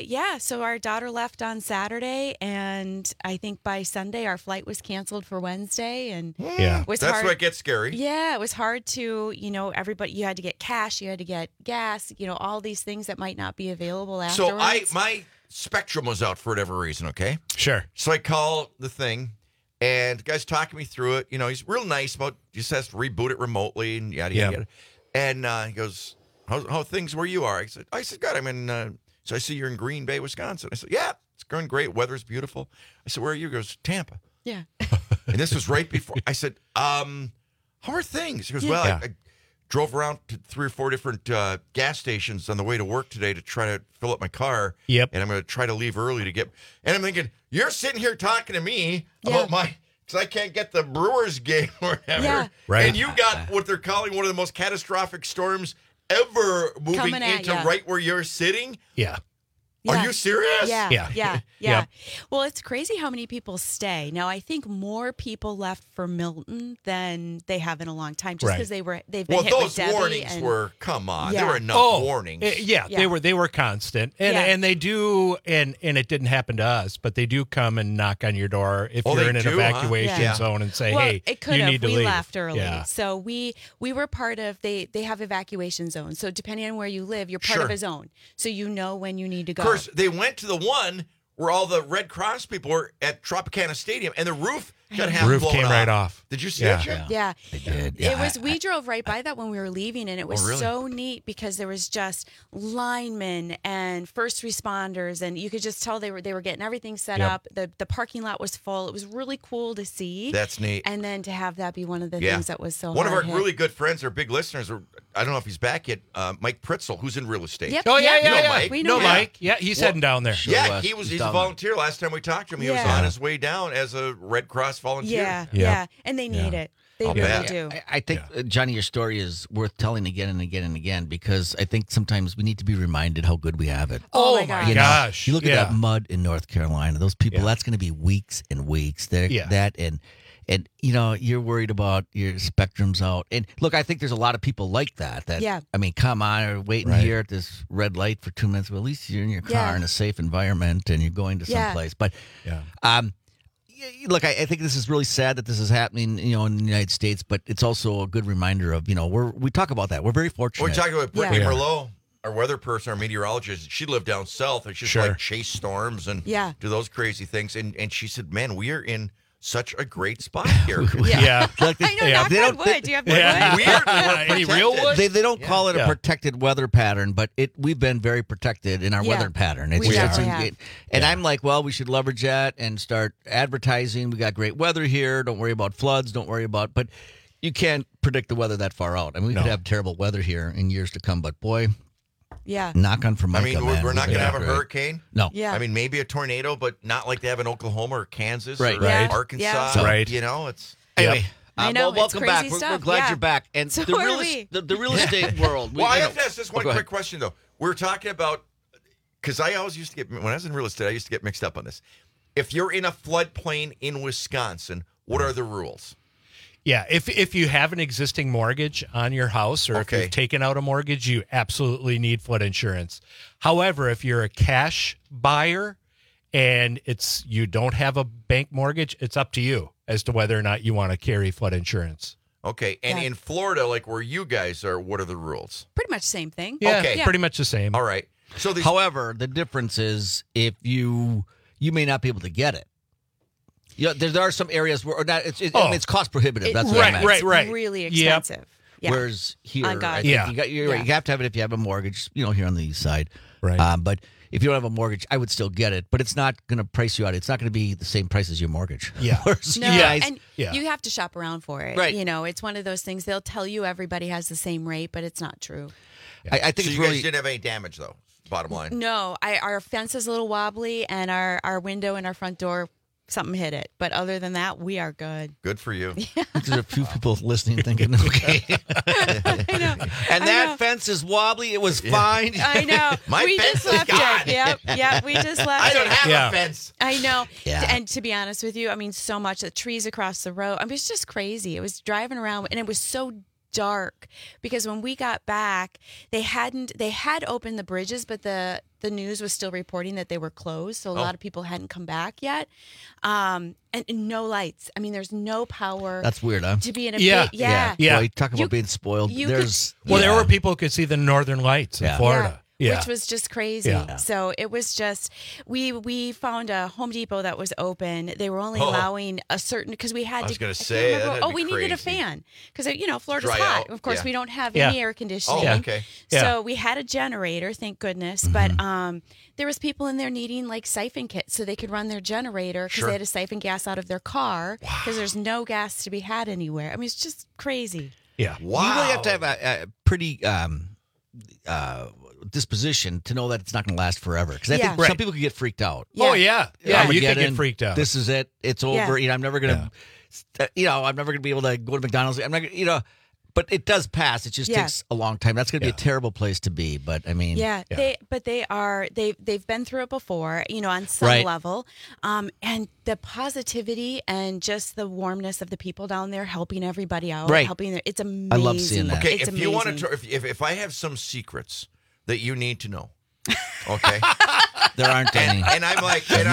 so our daughter left on Saturday, and I think by Sunday our flight was canceled for Wednesday. And Yeah. it was That's hard. where it gets scary. Yeah, it was hard to, everybody, you had to get cash, you had to get gas, all these things that might not be available So afterwards. my Spectrum was out for whatever reason, okay? Sure. So I call the thing, and the guy's talking me through it. He's real nice about, just has to reboot it remotely and yada, yada, yada. And he goes, how are things where you are? I said, good. I'm in, so I see you're in Green Bay, Wisconsin. I said, yeah, it's going great. Weather's beautiful. I said, where are you? He goes, Tampa. Yeah. And this was right before. I said, how are things? He goes, well, Yeah. I drove around to 3 or 4 different gas stations on the way to work today to try to fill up my car. Yep. And I'm going to try to leave early to get. And I'm thinking, you're sitting here talking to me Yeah. about because I can't get the Brewers game or whatever. Yeah. Right. And you got what they're calling one of the most catastrophic storms ever moving Coming at into ya. right where you're sitting. Yeah. Are Yeah. you serious? Yeah, Yeah. yeah, yeah. Yep. Well, it's crazy how many people stay. Now, I think more people left for Milton than they have in a long time, just Right. because they've been Well, hit those with Debbie warnings and, were, come on, Yeah. there were enough warnings. Yeah, Yeah. they were constant, and Yeah. and they do, and it didn't happen to us, but they do come and knock on your door if Oh, you're they in an do, huh? evacuation Yeah. zone and say, well, hey, it could you have. need to We leave. left early, Yeah. so we were part of. They have evacuation zones. So depending on where you live, you're part Sure. of a zone. So you know when you need to go. Of course, they went to the one where all the Red Cross people were at Tropicana Stadium, and the roof got half Roof blown came right off. Did you see Yeah. it, Jim? Yeah. I did. It was. We drove right by that when we were leaving, and it was really? so neat because there was just linemen and first responders, and you could just tell they were getting everything set Yep. up. The parking lot was full. It was really cool to see. That's neat. And then to have that be one of the Yeah. things that was so One of our hard hit. really good friends, our big listeners, I don't know if he's back yet, Mike Pritzel, who's in real estate. Yep. Oh, yeah, Yep. yeah, You know yeah. Mike. We know No, him. Mike. Yeah, he's Well, heading down there. Yeah, was. he's He's a down volunteer. Last time we talked to him, he was Yeah. on his way down as a Red Cross volunteer. Yeah, Yeah. yeah, and they need it. They I'll really bet. do. I think, Johnny, your story is worth telling again and again and again because I think sometimes we need to be reminded how good we have it. Oh, my gosh. You know, Gosh. you look Yeah. at that mud in North Carolina. Those people, Yeah. that's going to be weeks and weeks. Yeah. That and you're worried about your spectrums out. And look, I think there's a lot of people like that. Yeah. I mean, come on, you're waiting Right. here at this red light for 2 minutes. Well, at least you're in your car Yeah. in a safe environment and you're going to Yeah. someplace. But Yeah. look, I think this is really sad that this is happening, in the United States, but it's also a good reminder of, we talk about that. We're very fortunate. We're talking about Brittany Yeah. Merlot, our weather person, our meteorologist. She lived down south, and she's Sure. like chase storms and Yeah. do those crazy things. And she said, man, we are in such a great spot here. Yeah. Like I know. yeah, Knock they on don't- wood. Do you have wood? Yeah. Weirdly, we're Any real protected. wood? They don't call it a Yeah. protected weather pattern, but we've been very protected in our Yeah. weather pattern. We definitely have. And I'm like, well, we should leverage that and start advertising. We got great weather here. Don't worry about floods. Don't worry about. But you can't predict the weather that far out. I mean, we No. could have terrible weather here in years to come. But boy, Yeah. Knock on Formica, I mean, man. we're not going to have a hurricane. No. Yeah. I mean, maybe a tornado, but not like they have in Oklahoma or Kansas Right. or Right. Arkansas. Yeah. Right. You know, it's... Anyway. I know, it's welcome back. crazy We're stuff. glad Yeah. you're back. And So the are real we. the real estate world. Well, I have to ask this one go quick ahead. question, though. We're talking about, because I always used to get, when I was in real estate, I used to get mixed up on this. If you're in a floodplain in Wisconsin, what are the rules? Yeah, if you have an existing mortgage on your house or if you've taken out a mortgage, you absolutely need flood insurance. However, if you're a cash buyer and you don't have a bank mortgage, it's up to you as to whether or not you want to carry flood insurance. Okay, and in Florida, like where you guys are, what are the rules? Pretty much same thing. Yeah, Okay. pretty much the same. All right. So these, However, the difference is if you may not be able to get it. Yeah, there are some areas where I mean, it's cost prohibitive. That's what I meant. It's really expensive. Yeah. Whereas here, On God. I think you're right. You have to have it if you have a mortgage. Here on the east side, right? But if you don't have a mortgage, I would still get it. But it's not going to price you out. It's not going to be the same price as your mortgage. Yeah. Whereas No, you guys, and you have to shop around for it. Right. It's one of those things. They'll tell you everybody has the same rate, but it's not true. I think so it's you really guys didn't have any damage, though, bottom line. No, our fence is a little wobbly, and our window in our front door, something hit it. But other than that, we are good. Good for you. There's a few people listening thinking, okay. I know. And that fence is wobbly. It was fine. I know. My we fence just is left gone. it. Yep. We just left I don't it. have a fence. I know. Yeah. And to be honest with you, I mean, so much the trees across the road. I mean, it's just crazy. It was driving around, and it was so dark because when we got back, they had opened the bridges, but the news was still reporting that they were closed. So a lot of people hadn't come back yet. And no lights. I mean, there's no power. That's weird, huh? To be in a Yeah. big, yeah. Well, you talk about being spoiled. There were people who could see the northern lights in Florida. Yeah. Which was just crazy. Yeah. So it was just we found a Home Depot that was open. They were only allowing a certain because we had I was to. going to say that'd we be needed a crazy. fan because Florida's Dry hot. out. Of course, Yeah. we don't have Yeah. any air conditioning. Oh, okay. So we had a generator, thank goodness. But there was people in there needing like siphon kits so they could run their generator because Sure. they had to siphon gas out of their car because there's no gas to be had anywhere. I mean, it's just crazy. Yeah. Wow. You really have to have a pretty disposition to know that it's not going to last forever. Because I think some people could get freaked out. Oh, yeah. Yeah, you could Armageddon, get freaked out. This is it. It's over. Yeah. I'm never going to, I'm never going to be able to go to McDonald's. I'm not gonna, but it does pass. It just takes a long time. That's going to be a terrible place to be. But I mean, they've been through it before, on some level, and the positivity and just the warmness of the people down there helping everybody out, helping. It's amazing. I love seeing that. Okay, It's if you want amazing. to, if I have some secrets that you need to know, okay, there aren't any. and I'm like, None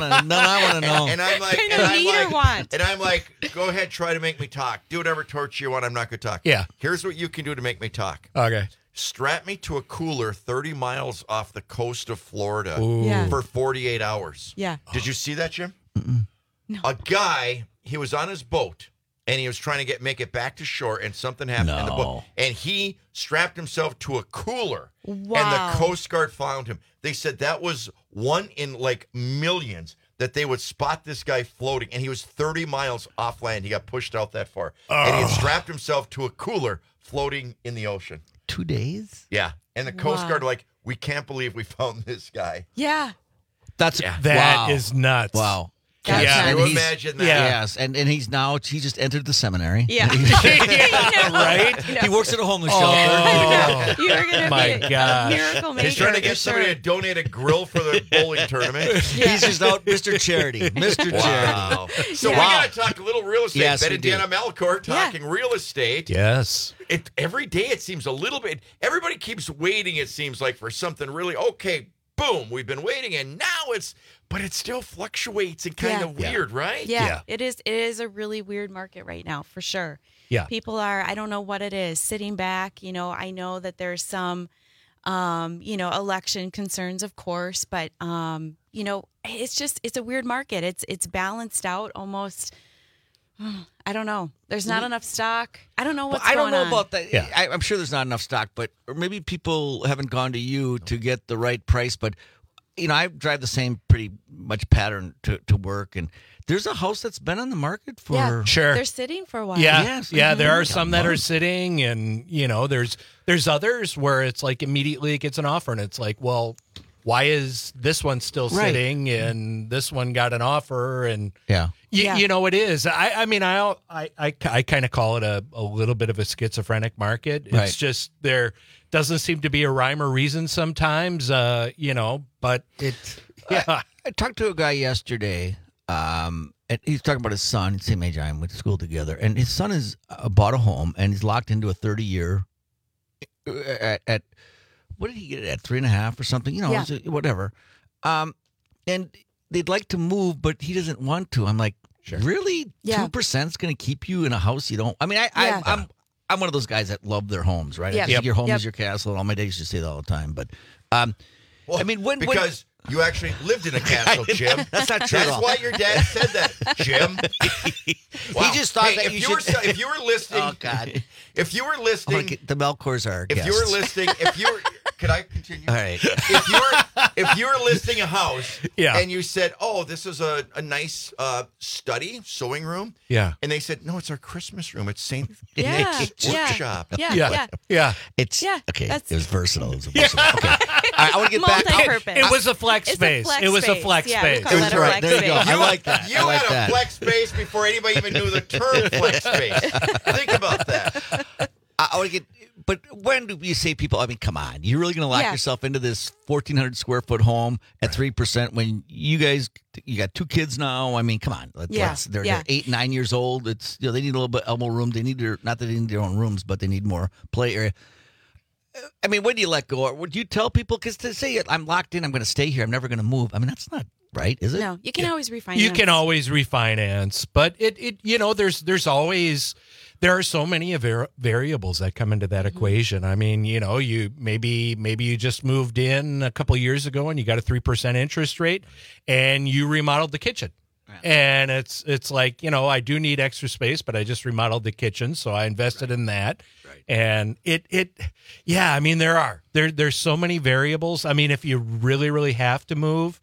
I want to know. and I'm like, I know, neither want. and I'm like, go ahead, try to make me talk. Do whatever torture you want. I'm not going to talk. Yeah. Here's what you can do to make me talk. Okay. Strap me to a cooler 30 miles off the coast of Florida Yeah. for 48 hours. Yeah. Did you see that, Jim? No. A guy, he was on his boat and he was trying to make it back to shore, and something happened in the boat. And he strapped himself to a cooler. Wow. And the Coast Guard found him. They said that was one in like millions that they would spot this guy floating. And he was 30 miles off land. He got pushed out that far. And he had strapped himself to a cooler floating in the ocean. 2 days? Yeah. And the Coast Wow. Guard were like, we can't believe we found this guy. Yeah. That is nuts. Wow. That's Yeah. nuts. Can you he's- imagine that? Yes, and he just entered the seminary. Yeah. Right? He works at a homeless Oh, shelter. You are going to my be gosh. a miracle maker. He's trying to for get somebody sure. to donate a grill for the bowling tournament. He's just out, Mr. Charity. Mr. Charity. Wow. So we Wow. got to talk a little real estate. Yes, Ben we and do. Dana Melcourt talking real estate. Yes. Every day it seems a little bit. Everybody keeps waiting, it seems like, for something really, okay, boom, we've been waiting, and now but it still fluctuates and kind of weird, right? Yeah, it is. It is a really weird market right now, for sure. Yeah. People are, I don't know what it is, sitting back. I know that there's some, election concerns, of course, but, it's a weird market. It's balanced out almost. I don't know. There's not enough stock. I don't know what's I don't going know on. about that. Yeah. I'm sure there's not enough stock, but or maybe people haven't gone to you to get the right price. But I drive the same pretty much pattern to work, and there's a house that's been on the market for Sure. They're sitting for a while. Yeah, Yes. yeah. There are Mhm. some that are sitting, and there's others where it's like immediately it gets an offer, and it's like, well, why is this one still Right. sitting, and this one got an offer, and Yeah. you know it is. I mean, I kind of call it a little bit of a schizophrenic market. It's Right. just there doesn't seem to be a rhyme or reason sometimes, but it. Yeah. I talked to a guy yesterday, and he's talking about his son, same age I am, went to school together, and his son has bought a home, and he's locked into a 30-year at what did he get it at, 3.5 or something? Yeah. Whatever. And they'd like to move, but he doesn't want to. I'm like, really? Yeah. 2% is going to keep you in a house you don't? I mean, I'm one of those guys that love their homes, right? Yeah. I think your home Yep. is your castle, and all my dads used to say that all the time. But I mean, when You actually lived in a castle, Jim. That's not true at That's all. why your dad said that, Jim. Wow. He just thought that if you you were should- if you were listening, Oh, God. if you were I'm gonna listening, get- the Melkors are if you were listening, could I continue? All right. If you were listing a house, Yeah. and you said, "Oh, this is a nice study, sewing room," Yeah. and they said, "No, it's our Christmas room. It's Saint Yeah, Nick's yeah, workshop." Yeah. It's Yeah, It was versatile. It was versatile. Okay. All right, I want to get back. Multi-purpose. It was a flex It's a space. flex It was a space. flex Yeah, we space. call that a right. flex There you go. space. I like that. You I like had that. a flex space before anybody even knew the term flex space. Think about that. I want to get. But when do you say people? I mean, come on. You're really going to lock Yeah. yourself into this 1,400 square foot home at 3% when you got 2 kids now? I mean, come on. They're 8, 9 years old. It's they need a little bit elbow room. They need not that they need their own rooms, but they need more play area. I mean, when do you let go? Or would you tell people? Because to say I'm locked in, I'm going to stay here. I'm never going to move. I mean, that's not right, is it? No, you can always refinance. You can always refinance, but there's always there are so many variables that come into that equation. I mean, you maybe you just moved in a couple of years ago and you got a 3% interest rate and you remodeled the kitchen. And it's like, I do need extra space, but I just remodeled the kitchen, so I invested in that. Right. And I mean, there's so many variables. I mean, if you really, really have to move,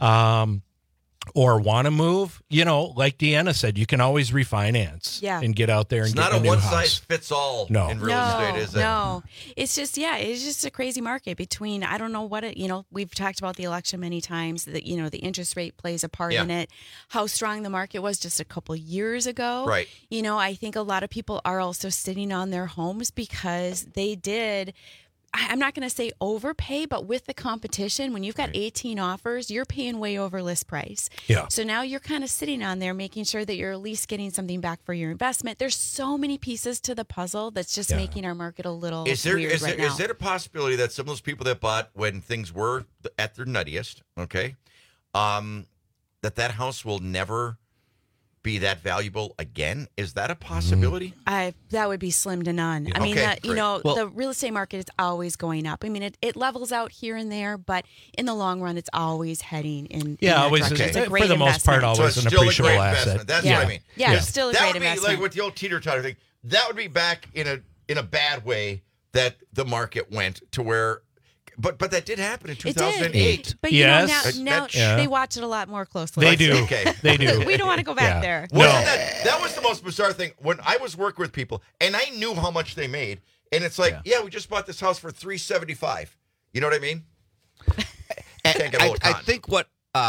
or want to move, like Deanna said, you can always refinance and get out there and It's get not a new one house. size fits all in real estate, is it? No, it's just a crazy market between, I don't know what we've talked about the election many times that, the interest rate plays a part in it, how strong the market was just a couple years ago. Right. I think a lot of people are also sitting on their homes because they did, I'm not going to say overpay, but with the competition, when you've got 18 offers, you're paying way over list price. Yeah. So now you're kind of sitting on there making sure that you're at least getting something back for your investment. There's so many pieces to the puzzle that's just making our market a little weird right now. Is there a possibility that some of those people that bought when things were at their nuttiest, okay, that house will never be that valuable again? Is that a possibility? That would be slim to none. I mean, Okay, great. Well- the real estate market is always going up. I mean, it levels out here and there, but in the long run, it's always heading in that always direction. It's a for great the most part, investment. always So an it's still a appreciable great asset. investment. That's what I mean. Yeah, it's still a that great would be investment. like with the old teeter-totter thing. That would be back in a bad way that the market went to where. But that did happen in 2008. But Yes. now Yeah. they watch it a lot more closely. They do. Okay. They do. We don't want to go back there. Wasn't that was the most bizarre thing when I was working with people and I knew how much they made, and it's like, we just bought this house for $375. You know what I mean? Can't get a I think what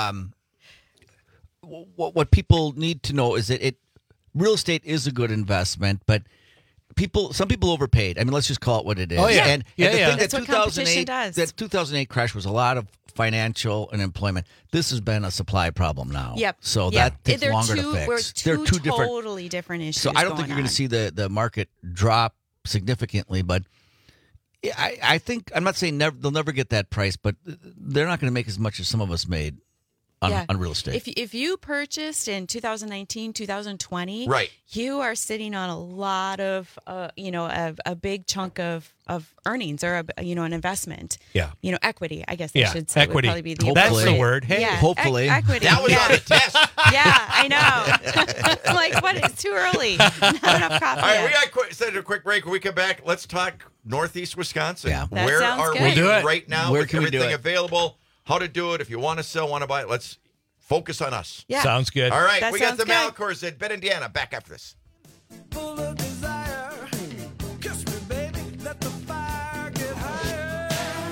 people need to know is that real estate is a good investment, but some people overpaid. I mean, let's just call it what it is. Oh, yeah. And Yeah, the yeah. thing That's that what competition does. that 2008 crash was a lot of financial and employment. This has been a supply problem now. Yep. So Yep. that takes They're longer two- to fix. We're They're two two different. totally different issues. So I don't think you're going on. to see the market drop significantly, but I think I'm not saying they'll never get that price, but they're not going to make as much as some of us made on real estate. If you purchased in 2019, 2020, right, you are sitting on a lot of a big chunk of earnings or an investment. Yeah. Equity, I guess I should say equity. would probably be the That's the appropriate- word. Hey, yeah. hopefully. Equity. That was on the test. Yeah, I know. Like, what? It's too early. Not enough coffee. All right, yet. we got send a quick break. When we come back, let's talk Northeast Wisconsin. Yeah. That Where sounds are good. we We'll do it. right now Where with can we do everything it? available? how to do it. If you want to sell, want to buy it, let's focus on us. Yeah. Sounds good. All right, That we got the sounds good. Malcors at Ben Indiana. Back after this. Full of desire. Kiss me, baby. Let the fire get higher.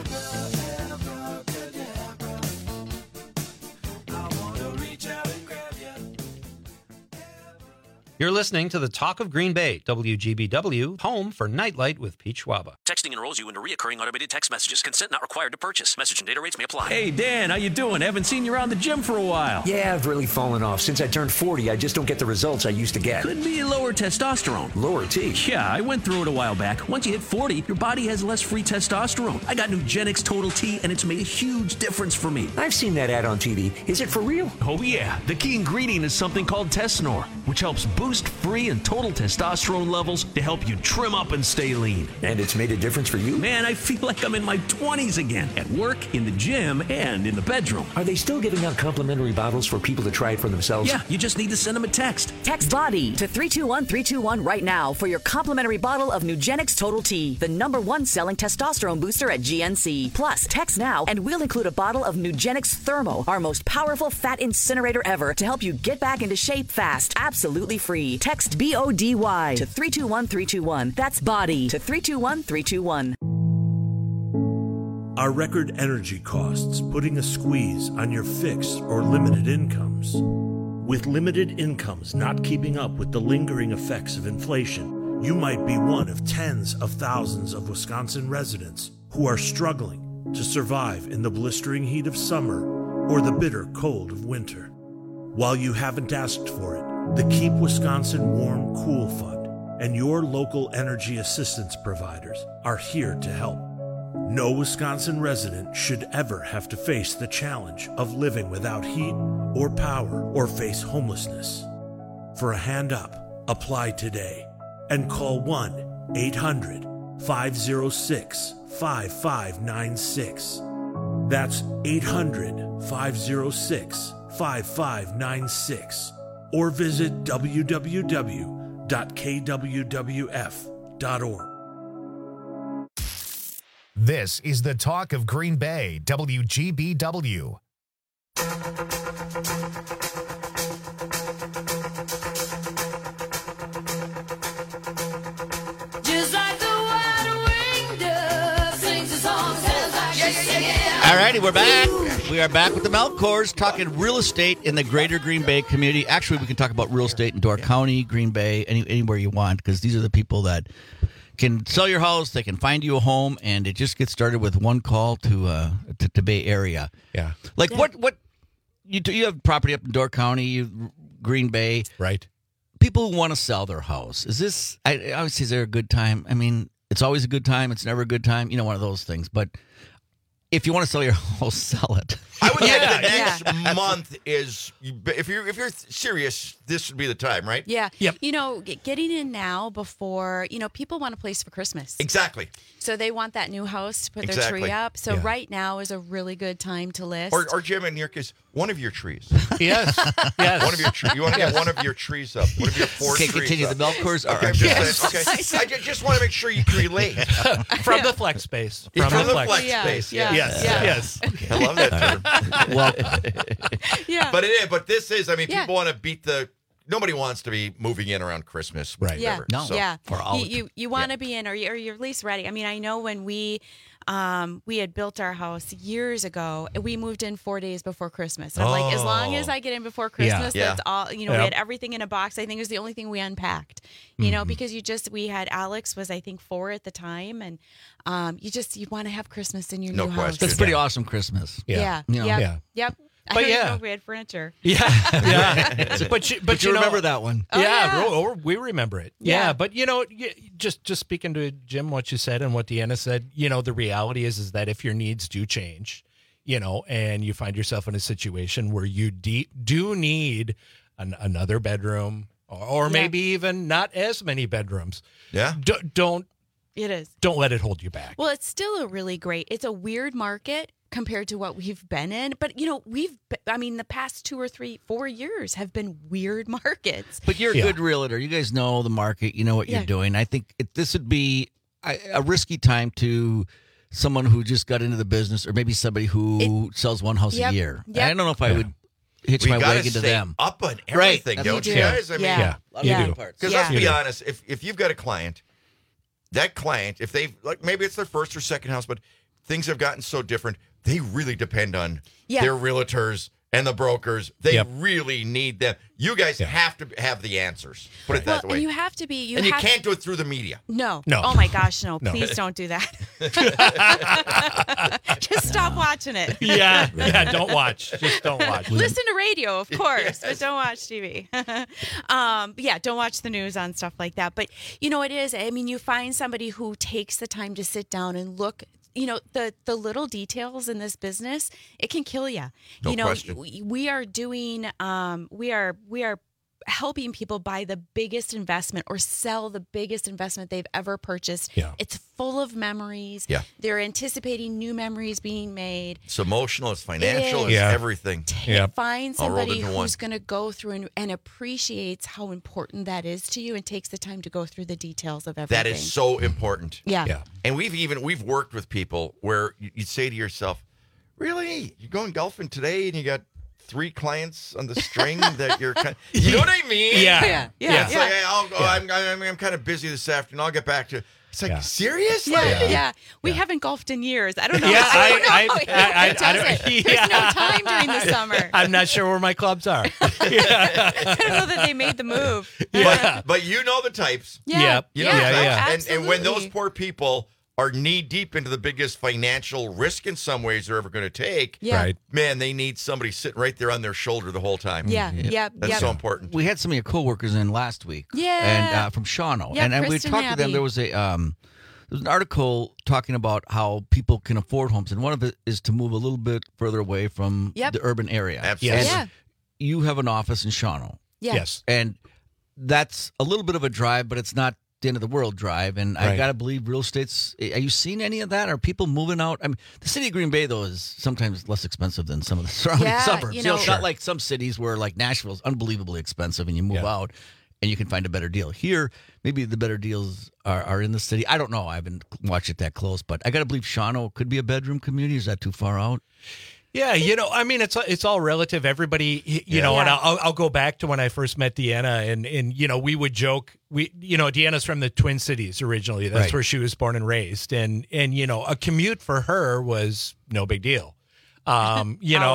I want to reach out and grab you. You're listening to the Talk of Green Bay, WGBW, home for Nightlight with Pete Schwaba. Texting enrolls you into recurring automated text messages. Consent not required to purchase. Message and data rates may apply. Hey, Dan, how you doing? Haven't seen you around the gym for a while. Yeah, I've really fallen off. Since I turned 40, I just don't get the results I used to get. Could be lower testosterone. Lower T? Yeah, I went through it a while back. Once you hit 40, your body has less free testosterone. I got Nugenix Total T, and it's made a huge difference for me. I've seen that ad on TV. Is it for real? Oh, yeah. The key ingredient is something called Tesnor, which helps boost free and total testosterone levels to help you trim up and stay lean. And it's made a difference for you? Man, I feel like I'm in my 20s again. At work, in the gym, and in the bedroom. Are they still giving out complimentary bottles for people to try it for themselves? Yeah, you just need to send them a text. Text BODY to 321-321 right now for your complimentary bottle of Nugenix Total T, the #1 selling testosterone booster at GNC. Plus, text now and we'll include a bottle of Nugenix Thermo, our most powerful fat incinerator ever, to help you get back into shape fast, absolutely free. Text BODY to 321-321. That's BODY to 321-321. Are record energy costs putting a squeeze on your fixed or limited incomes? With limited incomes not keeping up with the lingering effects of inflation, you might be one of tens of thousands of Wisconsin residents who are struggling to survive in the blistering heat of summer or the bitter cold of winter. While you haven't asked for it, the Keep Wisconsin Warm Cool Fund and your local energy assistance providers are here to help. No Wisconsin resident should ever have to face the challenge of living without heat or power or face homelessness. For a hand up, apply today and call 1-800-506-5596. That's 800-506-5596. Or visit www.kwwf.org. This is the Talk of Green Bay, WGBW. Just like the wide-winged dove sings a song, sounds like she's singing. All righty, we're back. We are back with the Malcors talking real estate in the greater Green Bay community. Actually, we can talk about real estate in Door County, Green Bay, anywhere you want, because these are the people that can sell your house, they can find you a home, and it just gets started with one call to Bay Area. Yeah. Like what you have property up in Door County, Green Bay. Right. People who want to sell their house. Is this, I always say, is there a good time? I mean, it's always a good time. It's never a good time. You know, one of those things. But if you want to sell your house, sell it. I would say the next month is, if you're serious, this would be the time, right? Yeah. You know, getting in now before, people want a place for Christmas. Exactly. So they want that new house to put their tree up. So right now is a really good time to list. Or Jim, in your case, one of your trees. Yes. One of your trees. You want to get one of your trees up. One of your four trees continue. up. The Malcors are okay. I just want to make sure you can relate. From the flex space. From the flex space. Yes. Okay, I love that term. Well, But this is, people want to beat nobody wants to be moving in around Christmas. Right. Yeah. No. You want to be in, or you're at least ready. I mean, I know when we had built our house years ago, we moved in 4 days before Christmas. And I'm like, as long as I get in before Christmas, that's all, we had everything in a box. I think it was the only thing we unpacked, because we had Alex was, I think, 4 at the time. And you want to have Christmas in your new house. That's pretty awesome Christmas. Yeah. Yep. But I don't know if we had furniture. Yeah. But you remember that one. Or we remember it. Yeah. But, just speaking to Jim, what you said and what Deanna said, the reality is that if your needs do change, and you find yourself in a situation where you do need another bedroom or maybe even not as many bedrooms. Yeah. Don't let it hold you back. Well, it's still it's a weird market compared to what we've been in. But, the past 2 or 3, 4 years have been weird markets. But you're a good realtor. You guys know the market. You know what you're doing. I think this would be a risky time to someone who just got into the business, or maybe somebody who sells one house a year. I don't know if I would hitch my wagon to them. Up on everything, Right. don't you do. guys? I mean, You do. Because let's be honest, if you've got a client, that client, if they've like maybe it's their first or second house, but things have gotten so different, they really depend on their realtors and the brokers. They really need them. You guys have to have the answers. Put it that way. And you have to be. You can't do it through the media. No. No. Oh my gosh, no. No. Please don't do that. Just stop watching it. Yeah, don't watch. Just don't watch. Listen to radio, of course, but don't watch TV. Don't watch the news on stuff like that. But, it is. I mean, you find somebody who takes the time to sit down and look. The little details in this business, it can kill you. No question. We are doing, we are helping people buy the biggest investment or sell the biggest investment they've ever purchased. Yeah. It's full of memories. Yeah. They're anticipating new memories being made. It's emotional, it's financial, It it's is. everything. Find All rolled somebody into one. who's going to go through and appreciates how important that is to you and takes the time to go through the details of everything. That is so important. Yeah. And we've worked with people where you say to yourself, really? You're going golfing today and you got 3 clients on the string that you're kind of, you know what I mean? Yeah. It's like, hey, I'll go, I'm kind of busy this afternoon. I'll get back to you. It's like, seriously? Yeah. We haven't golfed in years. I don't know. Yeah, I I don't. There's no time during the summer. I'm not sure where my clubs are. I don't know that they made the move. But you know the types. Yeah. You know the types. Absolutely. And when those poor people are knee deep into the biggest financial risk in some ways they're ever going to take, man, they need somebody sitting right there on their shoulder the whole time. That's so important. We had some of your coworkers in last week. Yeah. And from Shawano. Yeah, and we Kristen talked to them. Abbey. There was an article talking about how people can afford homes, and one of it is to move a little bit further away from the urban area. Absolutely. And you have an office in Shawano. Yes. And that's a little bit of a drive, but it's not the end of the world drive. And I got to believe real estate's, are you seeing any of that? Are people moving out? I mean, the city of Green Bay, though, is sometimes less expensive than some of the surrounding suburbs. It's not like some cities where like Nashville's unbelievably expensive and you move out and you can find a better deal. Here, maybe the better deals are in the city. I don't know. I haven't watched it that close, but I got to believe Shawano could be a bedroom community. Is that too far out? Yeah, I mean, it's all relative. Everybody, and I'll go back to when I first met Deanna, and we would joke. Deanna's from the Twin Cities originally. That's where she was born and raised, and a commute for her was no big deal. Hours,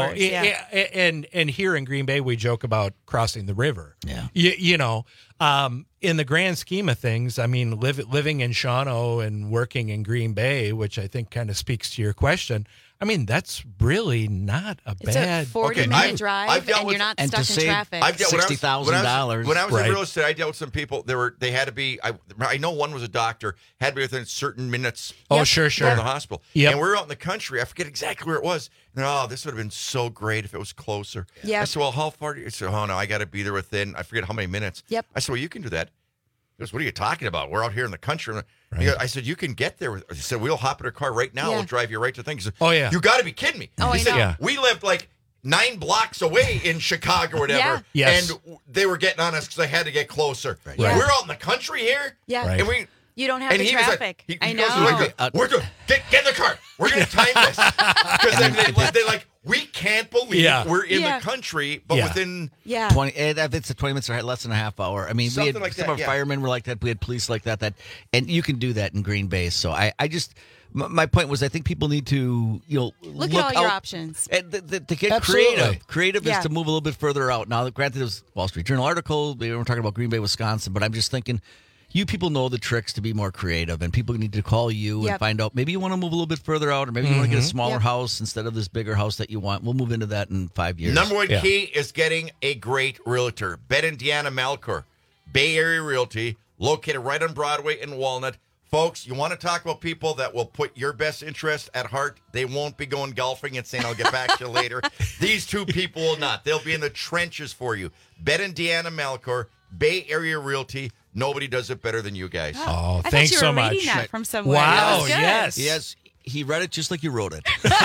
and here in Green Bay, we joke about crossing the river. Yeah, in the grand scheme of things, I mean, living in Shawano and working in Green Bay, which I think kind of speaks to your question. I mean, that's really not a It's bad. a 40-minute drive, and you're not stuck in traffic. $60,000. When I was in real estate, I dealt with some people. They had to be. I know one was a doctor. Had to be within certain minutes. Sure. From the hospital. Yep. And we were out in the country. I forget exactly where it was. And, this would have been so great if it was closer. Yep. I said, well, how far? I said, oh no, I got to be there within. I forget how many minutes. Yep. I said, well, you can do that. He goes, what are you talking about? We're out here in the country. I said, you can get there. He said, we'll hop in a car right now. Yeah. We'll drive you right to things. Oh, yeah. You got to be kidding me. Oh, he I said, know. we lived like 9 blocks away in Chicago or whatever. Yeah. Yes. And they were getting on us because they had to get closer. Right. We're out in the country here. Yeah. And we... You don't have And the he was like- traffic. he I goes, know. we're good. Get in the car. We're going to time this. Because they're like, we can't believe we're in the country, but within... 20, if it's 20 minutes or less than a half hour. I mean, we Something had like some that, of our firemen were like that. We had police like that, and you can do that in Green Bay. So I just, my point was, I think people need to, Look at all your options. And to get Absolutely. creative. Creative Yeah. is to move a little bit further out. Now, granted, it was Wall Street Journal article. We were talking about Green Bay, Wisconsin, but I'm just thinking, you people know the tricks to be more creative, and people need to call you and find out maybe you want to move a little bit further out, or maybe you want to get a smaller house instead of this bigger house that you want. We'll move into that in 5 years. Number one key is getting a great realtor. Ben and Deanna Malcor, Bay Area Realty, located right on Broadway in Walnut. Folks, you want to talk about people that will put your best interest at heart? They won't be going golfing and saying, I'll get back to you later. These two people will not. They'll be in the trenches for you. Ben and Deanna Malcor, Bay Area Realty. Nobody does it better than you guys. Oh, I thanks thought you so were much. reading that from somewhere. Wow, That was good. yes. Yes, he read it just like you wrote it. Great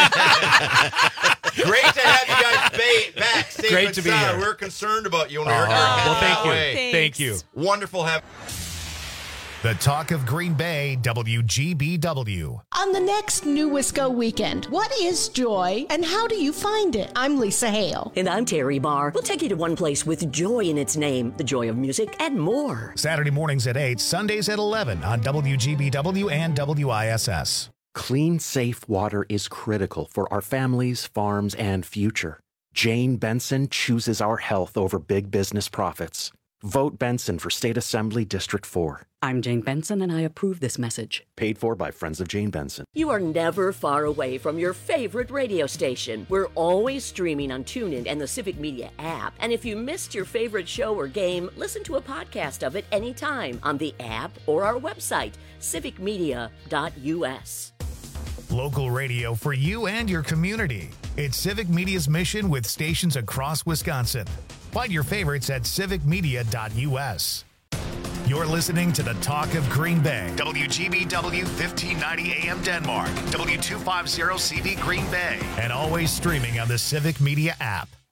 to have you guys back. Safe Great and to be sound. here. We're concerned about you. And we heard your Well, thank you. Thanks. Thank you. Wonderful having. The talk of Green Bay, WGBW. On the next New Wisco weekend, what is joy and how do you find it? I'm Lisa Hale. And I'm Terry Barr. We'll take you to one place with joy in its name, the joy of music, and more. Saturday mornings at 8, Sundays at 11 on WGBW and WISS. Clean, safe water is critical for our families, farms, and future. Jane Benson chooses our health over big business profits. Vote Benson for State Assembly District 4. I'm Jane Benson, and I approve this message. Paid for by Friends of Jane Benson. You are never far away from your favorite radio station. We're always streaming on TuneIn and the Civic Media app. And if you missed your favorite show or game, listen to a podcast of it anytime on the app or our website, civicmedia.us. Local radio for you and your community. It's Civic Media's mission with stations across Wisconsin. Find your favorites at civicmedia.us. You're listening to the Talk of Green Bay. WGBW 1590 AM Denmark. W250 CV Green Bay. And always streaming on the Civic Media app.